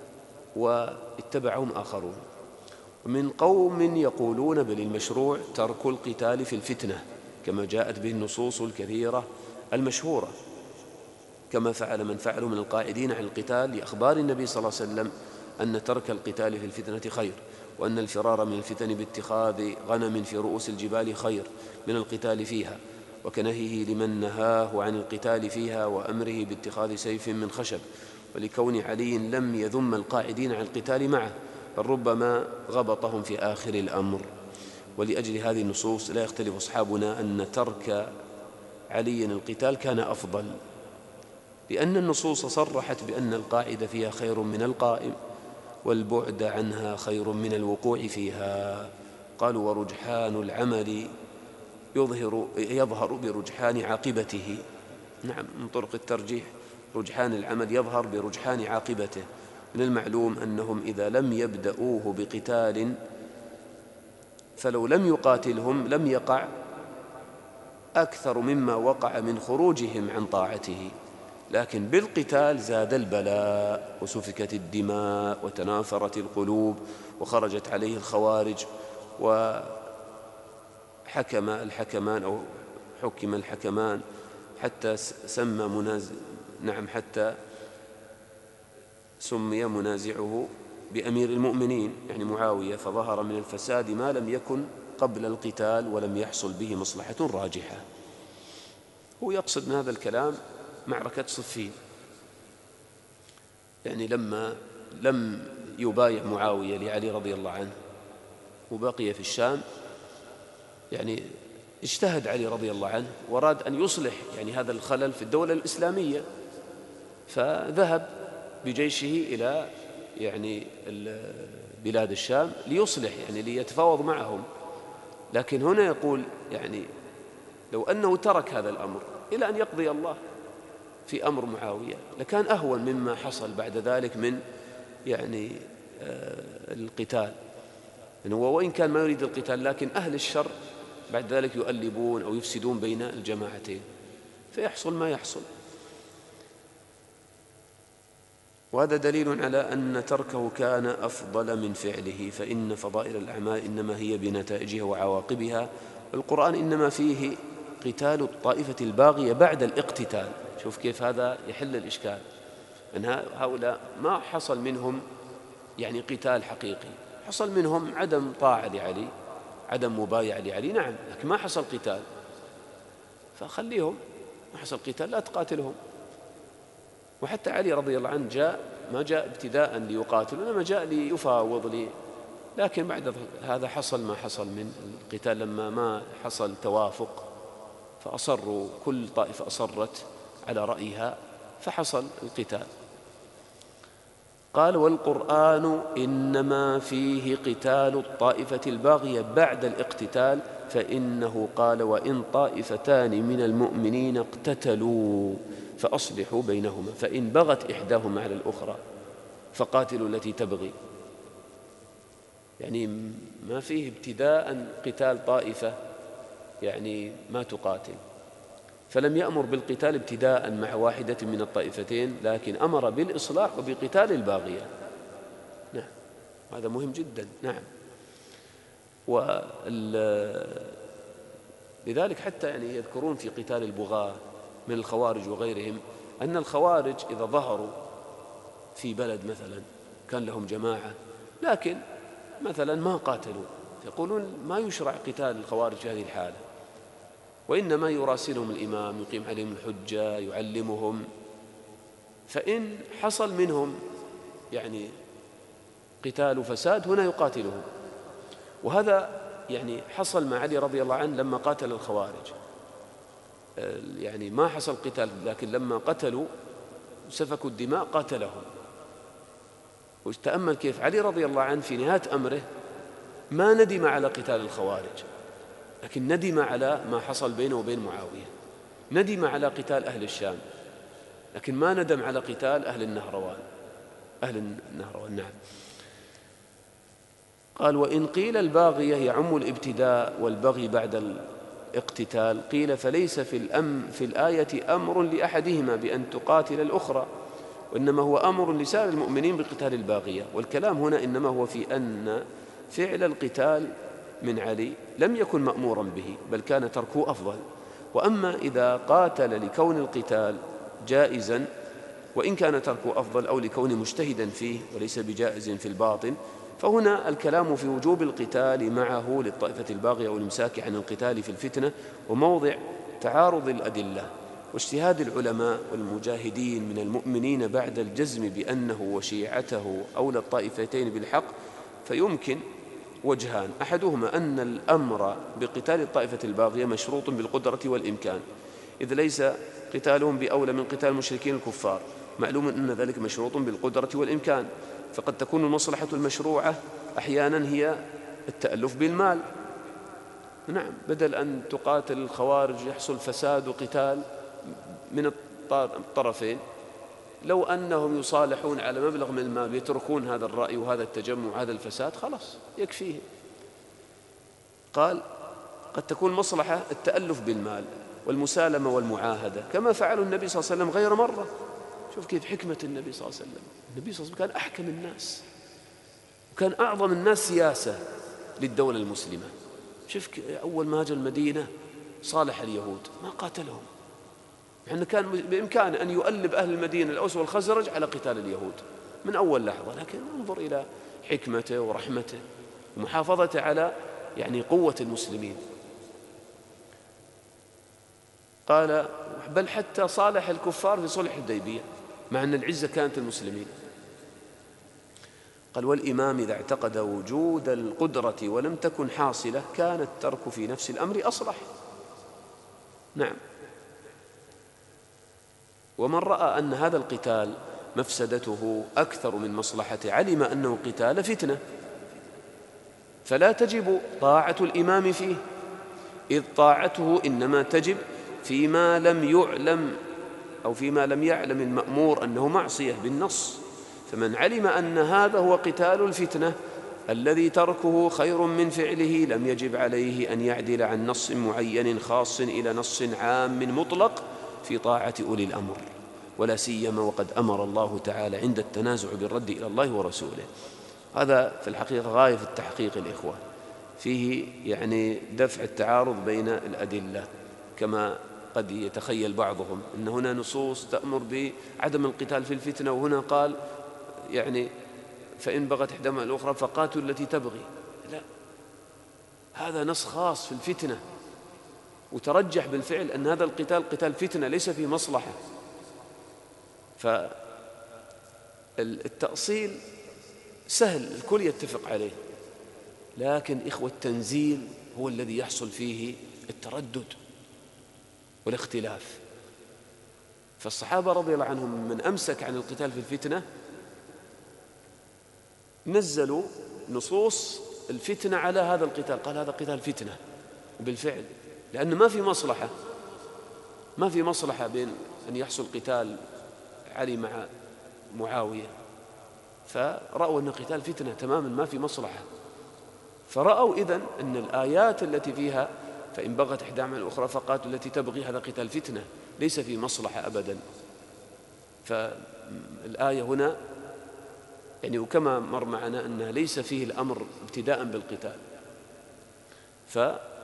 واتبعهم آخرون. ومن قوم يقولون بل المشروع ترك القتال في الفتنة كما جاءت به النصوص الكثيرة المشهورة، كما فعل من فعلوا من القاعدين عن القتال لأخبار النبي صلى الله عليه وسلم أن ترك القتال في الفتنة خير، وأن الفرار من الفتن باتخاذ غنم في رؤوس الجبال خير من القتال فيها، وكنهيه لمن نهاه عن القتال فيها وأمره باتخاذ سيف من خشب، ولكون علي لم يذم القاعدين عن القتال معه بل ربما غبطهم في آخر الأمر. ولأجل هذه النصوص لا يختلف أصحابنا أن ترك علي القتال كان أفضل، لأن النصوص صرحت بأن القاعدة فيها خير من القائم، والبعد عنها خير من الوقوع فيها. قالوا ورجحان العمل يظهر يظهر برجحان عاقبته. نعم، من طرق الترجيح رجحان العمل يظهر برجحان عاقبته. من المعلوم أنهم إذا لم يبدأوه بقتال فلو لم يقاتلهم لم يقع أكثر مما وقع من خروجهم عن طاعته، لكن بالقتال زاد البلاء وسفكت الدماء وتنافرت القلوب وخرجت عليه الخوارج، وحكم الحكمان أو حكم الحكمان حتى سمى منازع نعم حتى سمي منازعه بأمير المؤمنين يعني معاوية، فظهر من الفساد ما لم يكن قبل القتال ولم يحصل به مصلحة راجحة. هو يقصد من هذا الكلام معركة صفين، يعني لما لم يبايع معاوية لعلي رضي الله عنه وبقي في الشام، يعني اجتهد علي رضي الله عنه وأراد أن يصلح يعني هذا الخلل في الدولة الإسلامية، فذهب بجيشه إلى يعني بلاد الشام ليصلح يعني ليتفاوض معهم. لكن هنا يقول يعني لو أنه ترك هذا الأمر إلى أن يقضي الله في أمر معاوية لكان أهون مما حصل بعد ذلك من يعني آه القتال، يعني وإن كان ما يريد القتال لكن أهل الشر بعد ذلك يؤلبون أو يفسدون بين الجماعتين فيحصل ما يحصل. وهذا دليل على أن تركه كان أفضل من فعله، فإن فضائل الأعمال إنما هي بنتائجها وعواقبها، القرآن إنما فيه قتال الطائفة الباغية بعد الاقتتال. شوف كيف هذا يحل الإشكال، أن هؤلاء ما حصل منهم يعني قتال حقيقي، حصل منهم عدم طاعة لعلي، عدم مبايعة لعلي، نعم، لكن ما حصل قتال، فخليهم ما حصل قتال لا تقاتلهم. وحتى علي رضي الله عنه جاء ما جاء ابتداء ليقاتل، إنما جاء ليفاوض لي، لكن بعد هذا حصل ما حصل من القتال لما ما حصل توافق، فأصروا كل طائفة أصرت على رأيها فحصل القتال. قال والقرآن إنما فيه قتال الطائفة الباغية بعد الاقتتال، فإنه قال وإن طائفتان من المؤمنين اقتتلوا فأصلحوا بينهما فإن بغت إحداهما على الأخرى فقاتلوا التي تبغي. يعني ما فيه ابتداء قتال طائفة يعني ما تقاتل، فلم يأمر بالقتال ابتداء مع واحدة من الطائفتين، لكن أمر بالإصلاح وبقتال الباغية. نعم، هذا مهم جدا. نعم. لذلك حتى يعني يذكرون في قتال البغاة من الخوارج وغيرهم أن الخوارج إذا ظهروا في بلد مثلا كان لهم جماعة لكن مثلا ما قاتلوا، يقولون ما يشرع قتال الخوارج في هذه الحالة، وإنما يراسلهم الإمام، يقيم عليهم الحجة، يعلمهم، فإن حصل منهم يعني قتال وفساد هنا يقاتلهم. وهذا يعني حصل مع علي رضي الله عنه لما قاتل الخوارج، يعني ما حصل قتال لكن لما قتلوا سفكوا الدماء قاتلهم. وتأمل كيف علي رضي الله عنه في نهاية أمره ما ندم على قتال الخوارج، لكن ندم على ما حصل بينه وبين معاوية، ندم على قتال أهل الشام لكن ما ندم على قتال أهل النهروان أهل النهروان نعم. قال: وإن قيل الباغية يعم الابتداء والبغي بعد الاقتتال، قيل فليس في الأم في الآية أمر لأحدهما بأن تقاتل الأخرى، وإنما هو أمر لسائر المؤمنين بقتال الباغية. والكلام هنا إنما هو في أن فعل القتال من علي لم يكن مأمورا به، بل كان تركه أفضل. وأما إذا قاتل لكون القتال جائزا وإن كان تركه أفضل، أو لكون مجتهدا فيه وليس بجائز في الباطن، فهنا الكلام في وجوب القتال معه للطائفة الباغية والإمساك عن القتال في الفتنة، وموضع تعارض الأدلة واجتهاد العلماء والمجاهدين من المؤمنين بعد الجزم بأنه وشيعته أولى الطائفتين بالحق. فيمكن وجهان: أحدهما أن الأمر بقتال الطائفة الباغية مشروط بالقدرة والإمكان، إذ ليس قتالهم بأولى من قتال المشركين الكفار، معلوم أن ذلك مشروط بالقدرة والإمكان، فقد تكون المصلحة المشروعة أحيانا هي التألف بالمال. نعم، بدل أن تقاتل الخوارج يحصل فساد وقتال من الطرفين، لو أنهم يصالحون على مبلغ من المال يتركون هذا الرأي وهذا التجمع وهذا الفساد خلاص يكفيه. قال: قد تكون مصلحة التألف بالمال والمسالمة والمعاهدة، كما فعل النبي صلى الله عليه وسلم غير مرة. شوف كيف حكمة النبي صلى الله عليه وسلم، النبي صلى الله عليه وسلم كان أحكم الناس وكان أعظم الناس سياسة للدولة المسلمة. شوف أول ما هاجر المدينة صالح اليهود ما قاتلهم، مع أنه كان بإمكانه أن يؤلب أهل المدينة الأوس والخزرج على قتال اليهود من أول لحظة، لكن انظر إلى حكمته ورحمته ومحافظته على يعني قوة المسلمين. قال: بل حتى صالح الكفار في صلح الحديبية مع أن العزة كانت المسلمين. قال: والإمام إذا اعتقد وجود القدرة ولم تكن حاصلة كان الترك في نفس الأمر أصلح. نعم. ومن رأى أن هذا القتال مفسدته أكثر من مصلحته علم أنه قتال فتنة، فلا تجب طاعة الإمام فيه، إذ طاعته إنما تجب فيما لم يعلم أو فيما لم يعلم المأمور أنه معصية بالنص. فمن علم أن هذا هو قتال الفتنة الذي تركه خير من فعله لم يجب عليه أن يعدل عن نص معين خاص إلى نص عام مطلق في طاعة أولي الأمر، ولا سيما وقد أمر الله تعالى عند التنازع بالرد إلى الله ورسوله. هذا في الحقيقة غاية في التحقيق الإخوة، فيه يعني دفع التعارض بين الأدلة، كما قد يتخيل بعضهم أن هنا نصوص تأمر بعدم القتال في الفتنة، وهنا قال يعني فإن بغت إحداهما الأخرى فقاتلوا التي تبغي. لا، هذا نص خاص في الفتنة، وترجح بالفعل أن هذا القتال قتال فتنة ليس فيه مصلحة. فالتأصيل سهل الكل يتفق عليه، لكن إخوة التنزيل هو الذي يحصل فيه التردد والاختلاف. فالصحابة رضي الله عنهم من أمسك عن القتال في الفتنة نزلوا نصوص الفتنة على هذا القتال، قال هذا قتال فتنة بالفعل، لأنه ما في مصلحة ما في مصلحة بين أن يحصل قتال علي مع معاوية، فرأوا أن قتال فتنة تماما ما في مصلحة. فرأوا إذن أن الآيات التي فيها فإن بغت إحداهما الأخرى فقاتلوا التي تبغي هذا قتال فتنة ليس في مصلحة أبدا. فالآية هنا يعني وكما مر معنا أنها ليس فيه الأمر ابتداء بالقتال، ف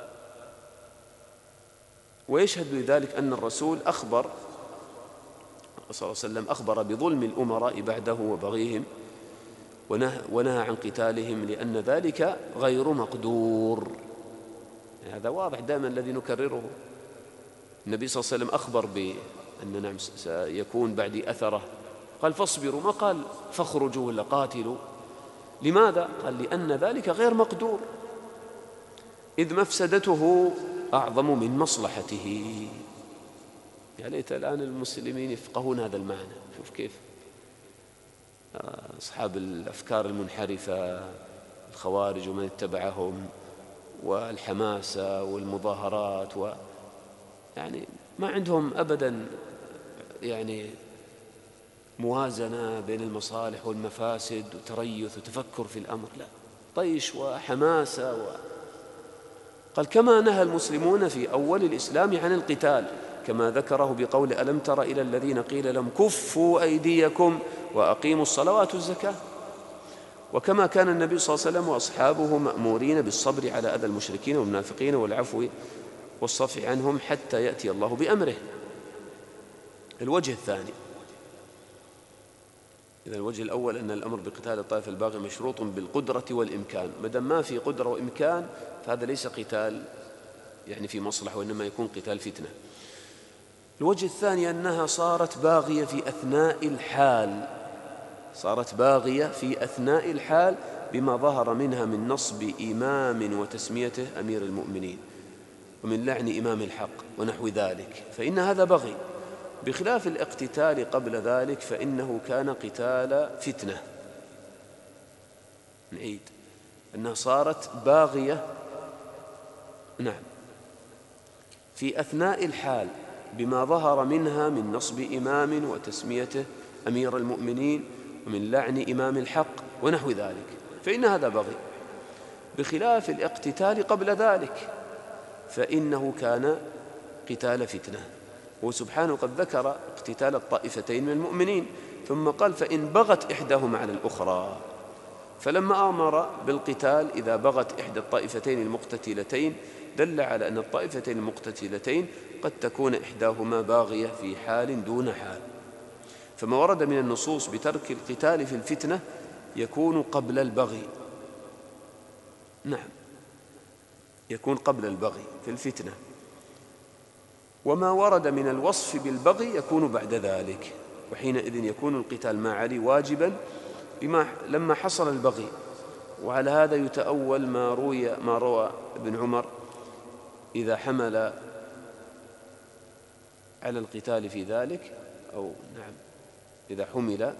ويشهد لذلك أن الرسول أخبر صلى الله عليه وسلم أخبر بظلم الأمراء بعده وبغيهم ونهى, ونهى عن قتالهم لأن ذلك غير مقدور. هذا واضح دائما الذي نكرره. النبي صلى الله عليه وسلم أخبر بأن نعم سيكون بعدي أثره، قال فاصبروا، ما قال فاخرجوا ولا قاتلوا. لماذا؟ قال لأن ذلك غير مقدور، إذ مفسدته أعظم من مصلحته. يا ليت الآن المسلمين يفقهون هذا المعنى. شوف كيف أصحاب الأفكار المنحرفة الخوارج ومن اتبعهم والحماسة والمظاهرات و يعني ما عندهم أبدا يعني موازنة بين المصالح والمفاسد وتريث وتفكر في الأمر، لا، طيش وحماسة و... قال كما نهى المسلمون في أول الإسلام عن القتال، كما ذكره بقول ألم تر إلى الذين قيل لهم كفوا أيديكم وأقيموا الصلوات والزكاة. وكما كان النبي صلى الله عليه وسلم وأصحابه مأمورين بالصبر على أذى المشركين والمنافقين والعفو والصفح عنهم حتى يأتي الله بأمره. الوجه الثاني، إذا الوجه الأول أن الأمر بقتال الطائفة الباغية مشروط بالقدرة والإمكان، ما دام ما في قدرة وإمكان فهذا ليس قتال يعني في مصلحة، وإنما يكون قتال فتنة. الوجه الثاني أنها صارت باغية في أثناء الحال، صارت باغية في أثناء الحال بما ظهر منها من نصب إمام وتسميته أمير المؤمنين ومن لعن إمام الحق ونحو ذلك، فإن هذا بغي، بخلاف الاقتتال قبل ذلك فإنه كان قتال فتنة. نعيد أنها صارت باغية نعم في أثناء الحال بما ظهر منها من نصب إمام وتسميته أمير المؤمنين ومن لعن إمام الحق ونحو ذلك، فإن هذا بغي، بخلاف الاقتتال قبل ذلك فإنه كان قتال فتنة. وسبحانه قد ذكر اقتتال الطائفتين من المؤمنين ثم قال فإن بغت إحداهما على الأخرى، فلما أمر بالقتال إذا بغت إحدى الطائفتين المقتتلتين دل على أن الطائفتين المقتتلتين قد تكون إحداهما باغية في حال دون حال. فما ورد من النصوص بترك القتال في الفتنة يكون قبل البغي، نعم يكون قبل البغي في الفتنة، وما ورد من الوصف بالبغي يكون بعد ذلك، وحينئذ يكون القتال مع علي واجبا بما لما حصل البغي. وعلى هذا يتأول ما روي ما روى ابن عمر إذا حمل على القتال في ذلك، أو نعم إذا حمل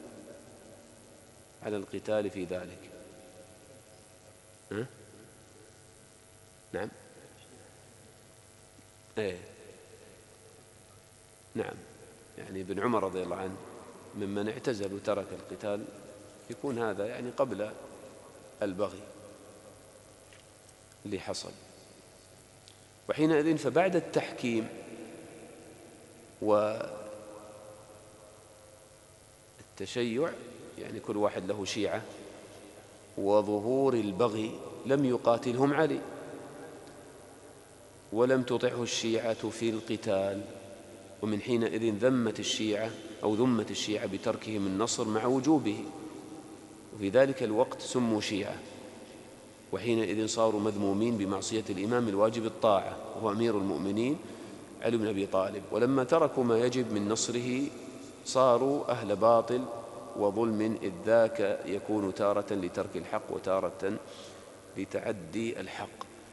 على القتال في ذلك ها؟ نعم ايه نعم يعني ابن عمر رضي الله عنه ممن اعتزل وترك القتال، يكون هذا يعني قبل البغي اللي حصل. وحينئذ فبعد التحكيم والتشيع يعني كل واحد له شيعة وظهور البغي لم يقاتلهم علي ولم تطعه الشيعة في القتال، ومن حينئذ ذمت الشيعة أو ذمت الشيعة بتركهم النصر مع وجوبه، وفي ذلك الوقت سموا شيعة، وحينئذ صاروا مذمومين بمعصية الإمام الواجب الطاعة وهو أمير المؤمنين علي بن أبي طالب. ولما تركوا ما يجب من نصره صاروا أهل باطل وظلم، إذ ذاك يكون تارة لترك الحق وتارة لتعدي الحق.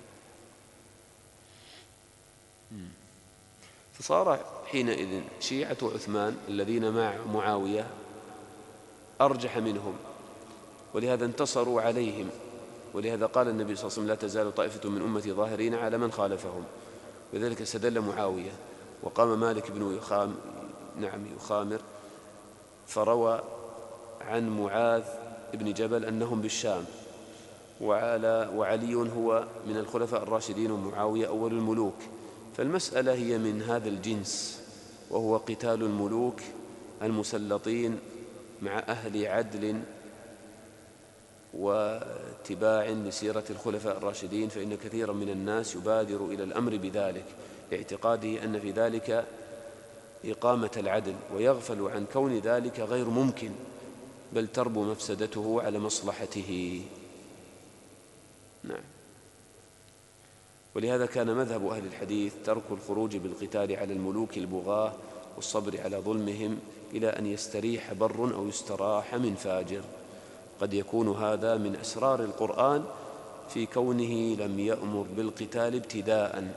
فصار حينئذ شيعة عثمان الذين مع معاوية أرجح منهم، ولهذا انتصروا عليهم، ولهذا قال النبي صلى الله عليه وسلم لا تزال طائفة من أمتي ظاهرين على من خالفهم، وذلك استدل معاوية. وقام مالك بن يخام نعم يخامر فروى عن معاذ بن جبل أنهم بالشام، وعلى وعلي هو من الخلفاء الراشدين ومعاوية أول الملوك، فالمسألة هي من هذا الجنس، وهو قتال الملوك المسلطين مع أهل عدل واتباع لسيرة الخلفاء الراشدين، فإن كثيرا من الناس يبادر إلى الأمر بذلك لاعتقاده أن في ذلك إقامة العدل، ويغفل عن كون ذلك غير ممكن، بل تربو مفسدته على مصلحته. نعم. ولهذا كان مذهب أهل الحديث ترك الخروج بالقتال على الملوك البغاة والصبر على ظلمهم إلى أن يستريح بر أو يستراح من فاجر. قد يكون هذا من أسرار القرآن في كونه لم يأمر بالقتال ابتداء،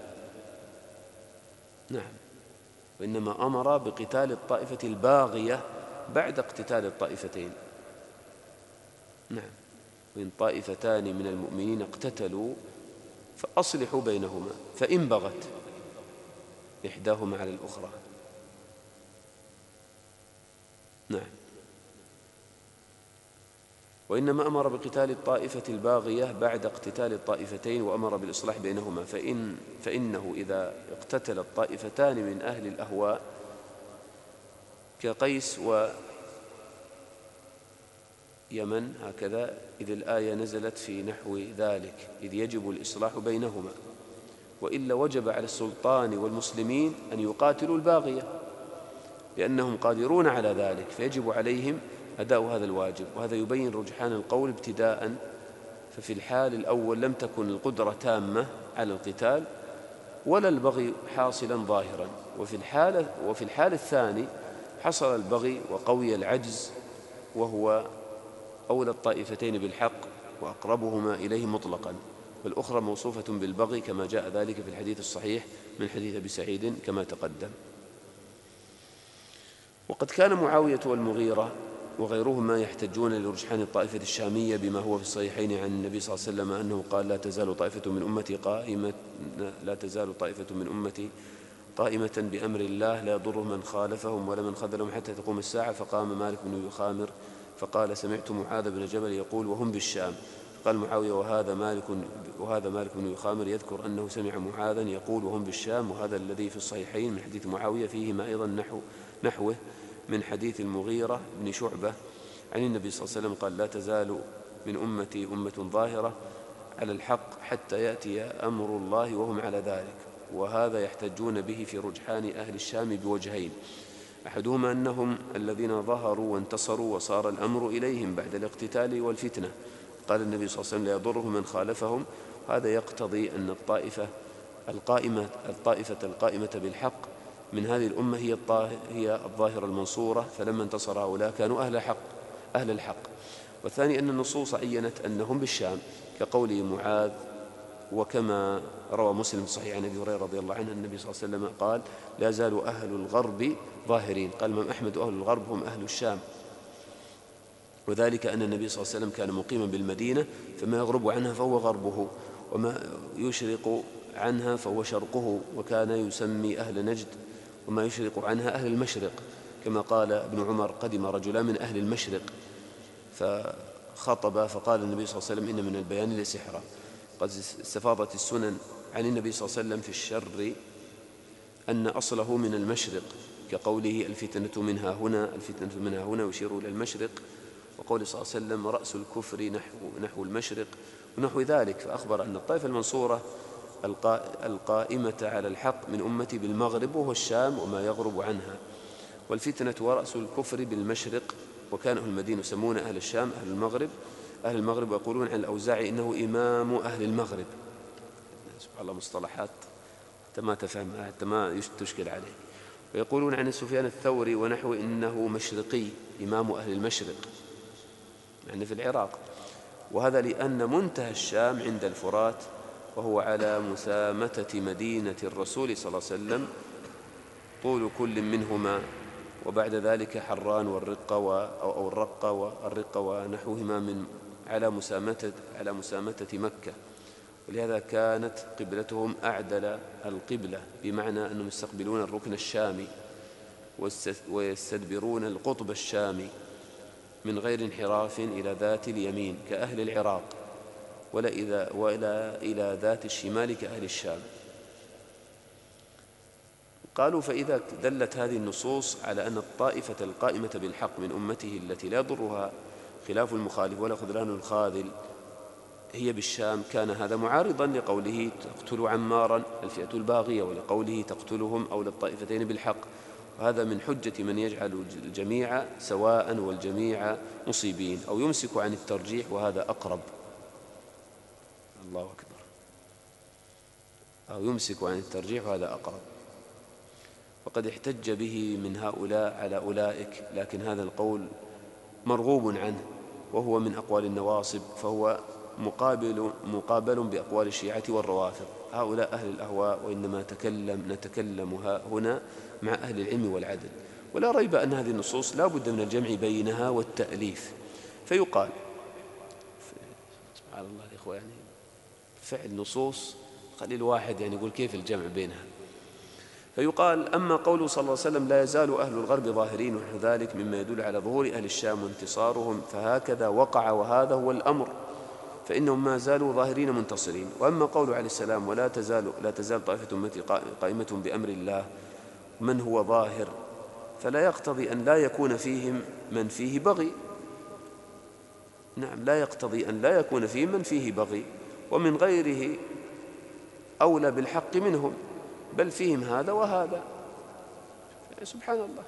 نعم، وإنما أمر بقتال الطائفة الباغية بعد اقتتال الطائفتين. نعم. وإن طائفتان من المؤمنين اقتتلوا فأصلحوا بينهما فإن بغت إحداهما على الأخرى. نعم. وإنما أمر بقتال الطائفة الباغية بعد اقتتال الطائفتين، وأمر بالإصلاح بينهما، فإن فإنه إذا اقتتل الطائفتان من أهل الأهواء كقيس ويمن هكذا، إذ الآية نزلت في نحو ذلك، إذ يجب الإصلاح بينهما، وإلا وجب على السلطان والمسلمين أن يقاتلوا الباغية لأنهم قادرون على ذلك، فيجب عليهم أداء هذا الواجب. وهذا يبين رجحان القول ابتداء، ففي الحال الأول لم تكن القدرة تامة على القتال ولا البغي حاصلا ظاهرا، وفي الحال, وفي الحال الثاني حصل البغي وقوي العجز، وهو أولى الطائفتين بالحق وأقربهما إليه مطلقا، والأخرى موصوفة بالبغي كما جاء ذلك في الحديث الصحيح من حديث أبي سعيد كما تقدم. وقد كان معاوية والمغيرة وغيرهما يحتجون لرجحان الطائفة الشامية بما هو في الصحيحين عن النبي صلى الله عليه وسلم أنه قال: لا تزال طائفة من أمتي قائمة لا تزال طائفة من أمتي قائمة بأمر الله لا يضرهم من خالفهم ولا من خذلهم حتى تقوم الساعة. فقام مالك بن يخامر فقال: سمعت معاذ بن جبل يقول وهم بالشام. قال معاوية: وهذا مالك وهذا مالك بن يخامر يذكر أنه سمع معاذا يقول وهم بالشام، وهذا الذي في الصحيحين من حديث معاوية فيهما أيضا نحو نحوه من حديث المغيرة بن شعبة عن النبي صلى الله عليه وسلم قال: لا تزال من أمتي أمة ظاهرة على الحق حتى يأتي أمر الله وهم على ذلك. وهذا يحتجون به في رجحان أهل الشام بوجهين: أحدهما أنهم الذين ظهروا وانتصروا وصار الأمر إليهم بعد الاقتتال والفتنة. قال النبي صلى الله عليه وسلم: لا يضرهم من خالفهم. هذا يقتضي أن الطائفة القائمة الطائفة القائمة بالحق من هذه الأمة هي هي الظاهرة المنصورة، فلما انتصر هؤلاء كانوا أهل حق أهل الحق. والثاني أن النصوص عينت أنهم بالشام كقول معاذ، وكما روى مسلم صحيح عن أبي هريرة رضي الله عنه النبي صلى الله عليه وسلم قال: لا يزال أهل الغرب ظاهرين. قال الإمام أحمد: أهل الغرب هم أهل الشام، وذلك أن النبي صلى الله عليه وسلم كان مقيما بالمدينة، فما يغرب عنها فهو غربه، وما يشرق عنها فهو شرقه، وكان يسمي أهل نجد وما يشرق عنها أهل المشرق، كما قال ابن عمر: قدم رجلان من أهل المشرق فخطب فقال النبي صلى الله عليه وسلم: إن من البيان لسحرا. قد استفاضت السنن عن النبي صلى الله عليه وسلم في الشر أن أصله من المشرق، كقوله: الفتنة منها هنا الفتنة منها هنا، يشير إلى المشرق، وقول صلى الله عليه وسلم: رأس الكفر نحو, نحو المشرق ونحو ذلك. فأخبر أن الطائفة المنصورة القائمة على الحق من أمتي بالمغرب وهو الشام وما يغرب عنها، والفتنة ورأس الكفر بالمشرق، وكان أهل المدينة يسمون أهل الشام أهل المغرب أهل المغرب ويقولون عن الأوزاعي إنه إمام أهل المغرب. سبحان الله، مصطلحات حتى ما تفهم حتى ما تشكل عليه. ويقولون عن سفيان الثوري ونحو إنه مشرقي إمام أهل المشرق، يعني في العراق، وهذا لأن منتهى الشام عند الفرات، وهو على مسامتة مدينة الرسول صلى الله عليه وسلم طول كل منهما، وبعد ذلك حران والرقة أو الرقة والرقة ونحوهما من على مسامتة على مسامتة مكة. ولهذا كانت قبلتهم أعدل القبلة، بمعنى أنهم يستقبلون الركن الشامي ويستدبرون القطب الشامي من غير انحراف إلى ذات اليمين كأهل العراق، ولا إذا ولا إلى ذات الشمال كأهل الشام. قالوا: فإذا دلت هذه النصوص على أن الطائفة القائمة بالحق من أمته التي لا يضرها خلاف المخالف ولا خذلان الخاذل هي بالشام، كان هذا معارضا لقوله تقتل عمارا الفئة الباغية، ولقوله تقتلهم أولى الطائفتين بالحق. وهذا من حجة من يجعل الجميع سواء والجميع مصيبين، أو يمسك عن الترجيح وهذا أقرب. الله أكبر. أو يمسك عن الترجيح وهذا أقرب. وقد احتج به من هؤلاء على أولئك، لكن هذا القول مرغوب عنه وهو من أقوال النواصب، فهو مقابل, مقابل بأقوال الشيعة والروافض. هؤلاء أهل الأهواء، وإنما تكلم نتكلم هنا مع أهل العلم والعدل. ولا ريب أن هذه النصوص لا بد من الجمع بينها والتأليف. فيقال سبحان الله يا إخوة، يعني فعل نصوص قليل واحد يعني يقول كيف الجمع بينها. فيقال أما قوله صلى الله عليه وسلم لا يزال أهل الغرب ظاهرين ونحو ذلك مما يدل على ظهور أهل الشام وانتصارهم، فهكذا وقع وهذا هو الأمر، فإنهم ما زالوا ظاهرين منتصرين. وأما قوله عليه السلام ولا تزال لا تزال طائفة أمتي قائمة بأمر الله من هو ظاهر، فلا يقتضي أن لا يكون فيهم من فيه بغي. نعم، لا يقتضي أن لا يكون فيهم من فيه بغي، ومن غيره أولى بالحق منهم، بل فيهم هذا وهذا. سبحان الله.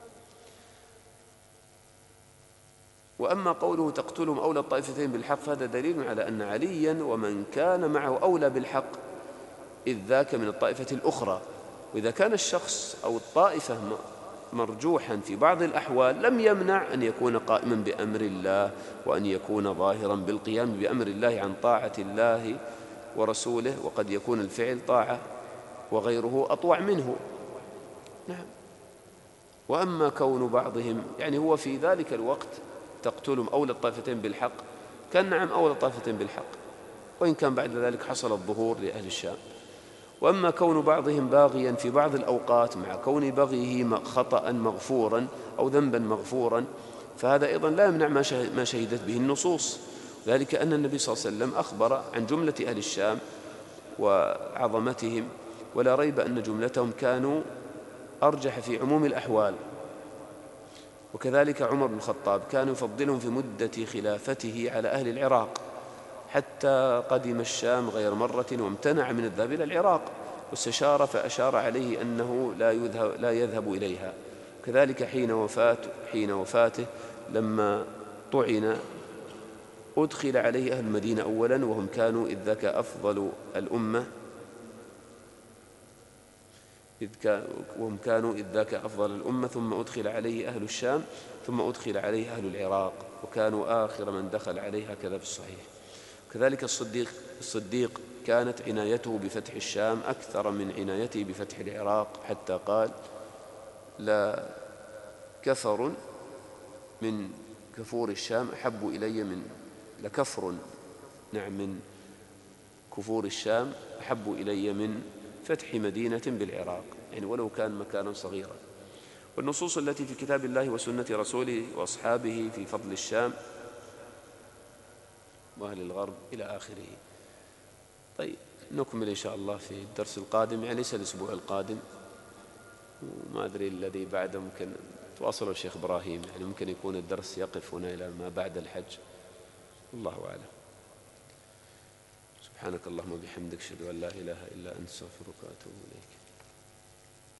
وأما قوله تقتلهم أولى الطائفتين بالحق فهذا دليل على أن عليا ومن كان معه أولى بالحق، إذ ذاك من الطائفة الأخرى. وإذا كان الشخص أو الطائفة مرجوحا في بعض الأحوال لم يمنع أن يكون قائما بأمر الله، وأن يكون ظاهرا بالقيام بأمر الله عن طاعة الله ورسوله، وقد يكون الفعل طاعة وغيره أطوع منه. نعم. وأما كون بعضهم يعني هو في ذلك الوقت تقتلهم أولى الطائفتين بالحق، كان نعم أولى الطائفتين بالحق، وإن كان بعد ذلك حصل الظهور لأهل الشام. وأما كون بعضهم باغيا في بعض الأوقات مع كون بغيه خطأ مغفورا أو ذنبا مغفورا، فهذا أيضا لا يمنع ما شهدت به النصوص، ذلك أن النبي صلى الله عليه وسلم أخبر عن جملة أهل الشام وعظمتهم، ولا ريب أن جملتهم كانوا أرجح في عموم الأحوال. وكذلك عمر بن الخطاب كان يفضلهم في مدة خلافته على أهل العراق، حتى قدم الشام غير مرة وامتنع من الذهاب إلى العراق، واستشار فأشار عليه أنه لا يذهب, لا يذهب إليها. كذلك حين وفاته, حين وفاته لما طعن أدخل عليه أهل المدينة أولا، وهم كانوا إذ ذاك أفضل الأمة إذ كان وهم كانوا إذ ذاك أفضل الأمة، ثم أدخل عليه أهل الشام، ثم أدخل عليه أهل العراق، وكانوا آخر من دخل عليه، هكذا في الصحيح. كذلك الصديق الصديق كانت عنايته بفتح الشام أكثر من عنايته بفتح العراق، حتى قال لا كفر من كفور الشام أحب إلي من لكفر نعم من كفور الشام أحب إلي من فتح مدينة بالعراق، يعني ولو كان مكانا صغيرا. والنصوص التي في كتاب الله وسنة رسوله وأصحابه في فضل الشام وأهل الغرب إلى آخره. طيب، نكمل إن شاء الله في الدرس القادم، يعني ليس الأسبوع القادم، وما أدري الذي بعده ممكن تواصلوا الشيخ إبراهيم، يعني ممكن يكون الدرس يقف هنا إلى ما بعد الحج، الله أعلم. سبحانك اللهم وبحمدك أشهد أن لا إله إلا أنت أستغفرك وأتوب إليك.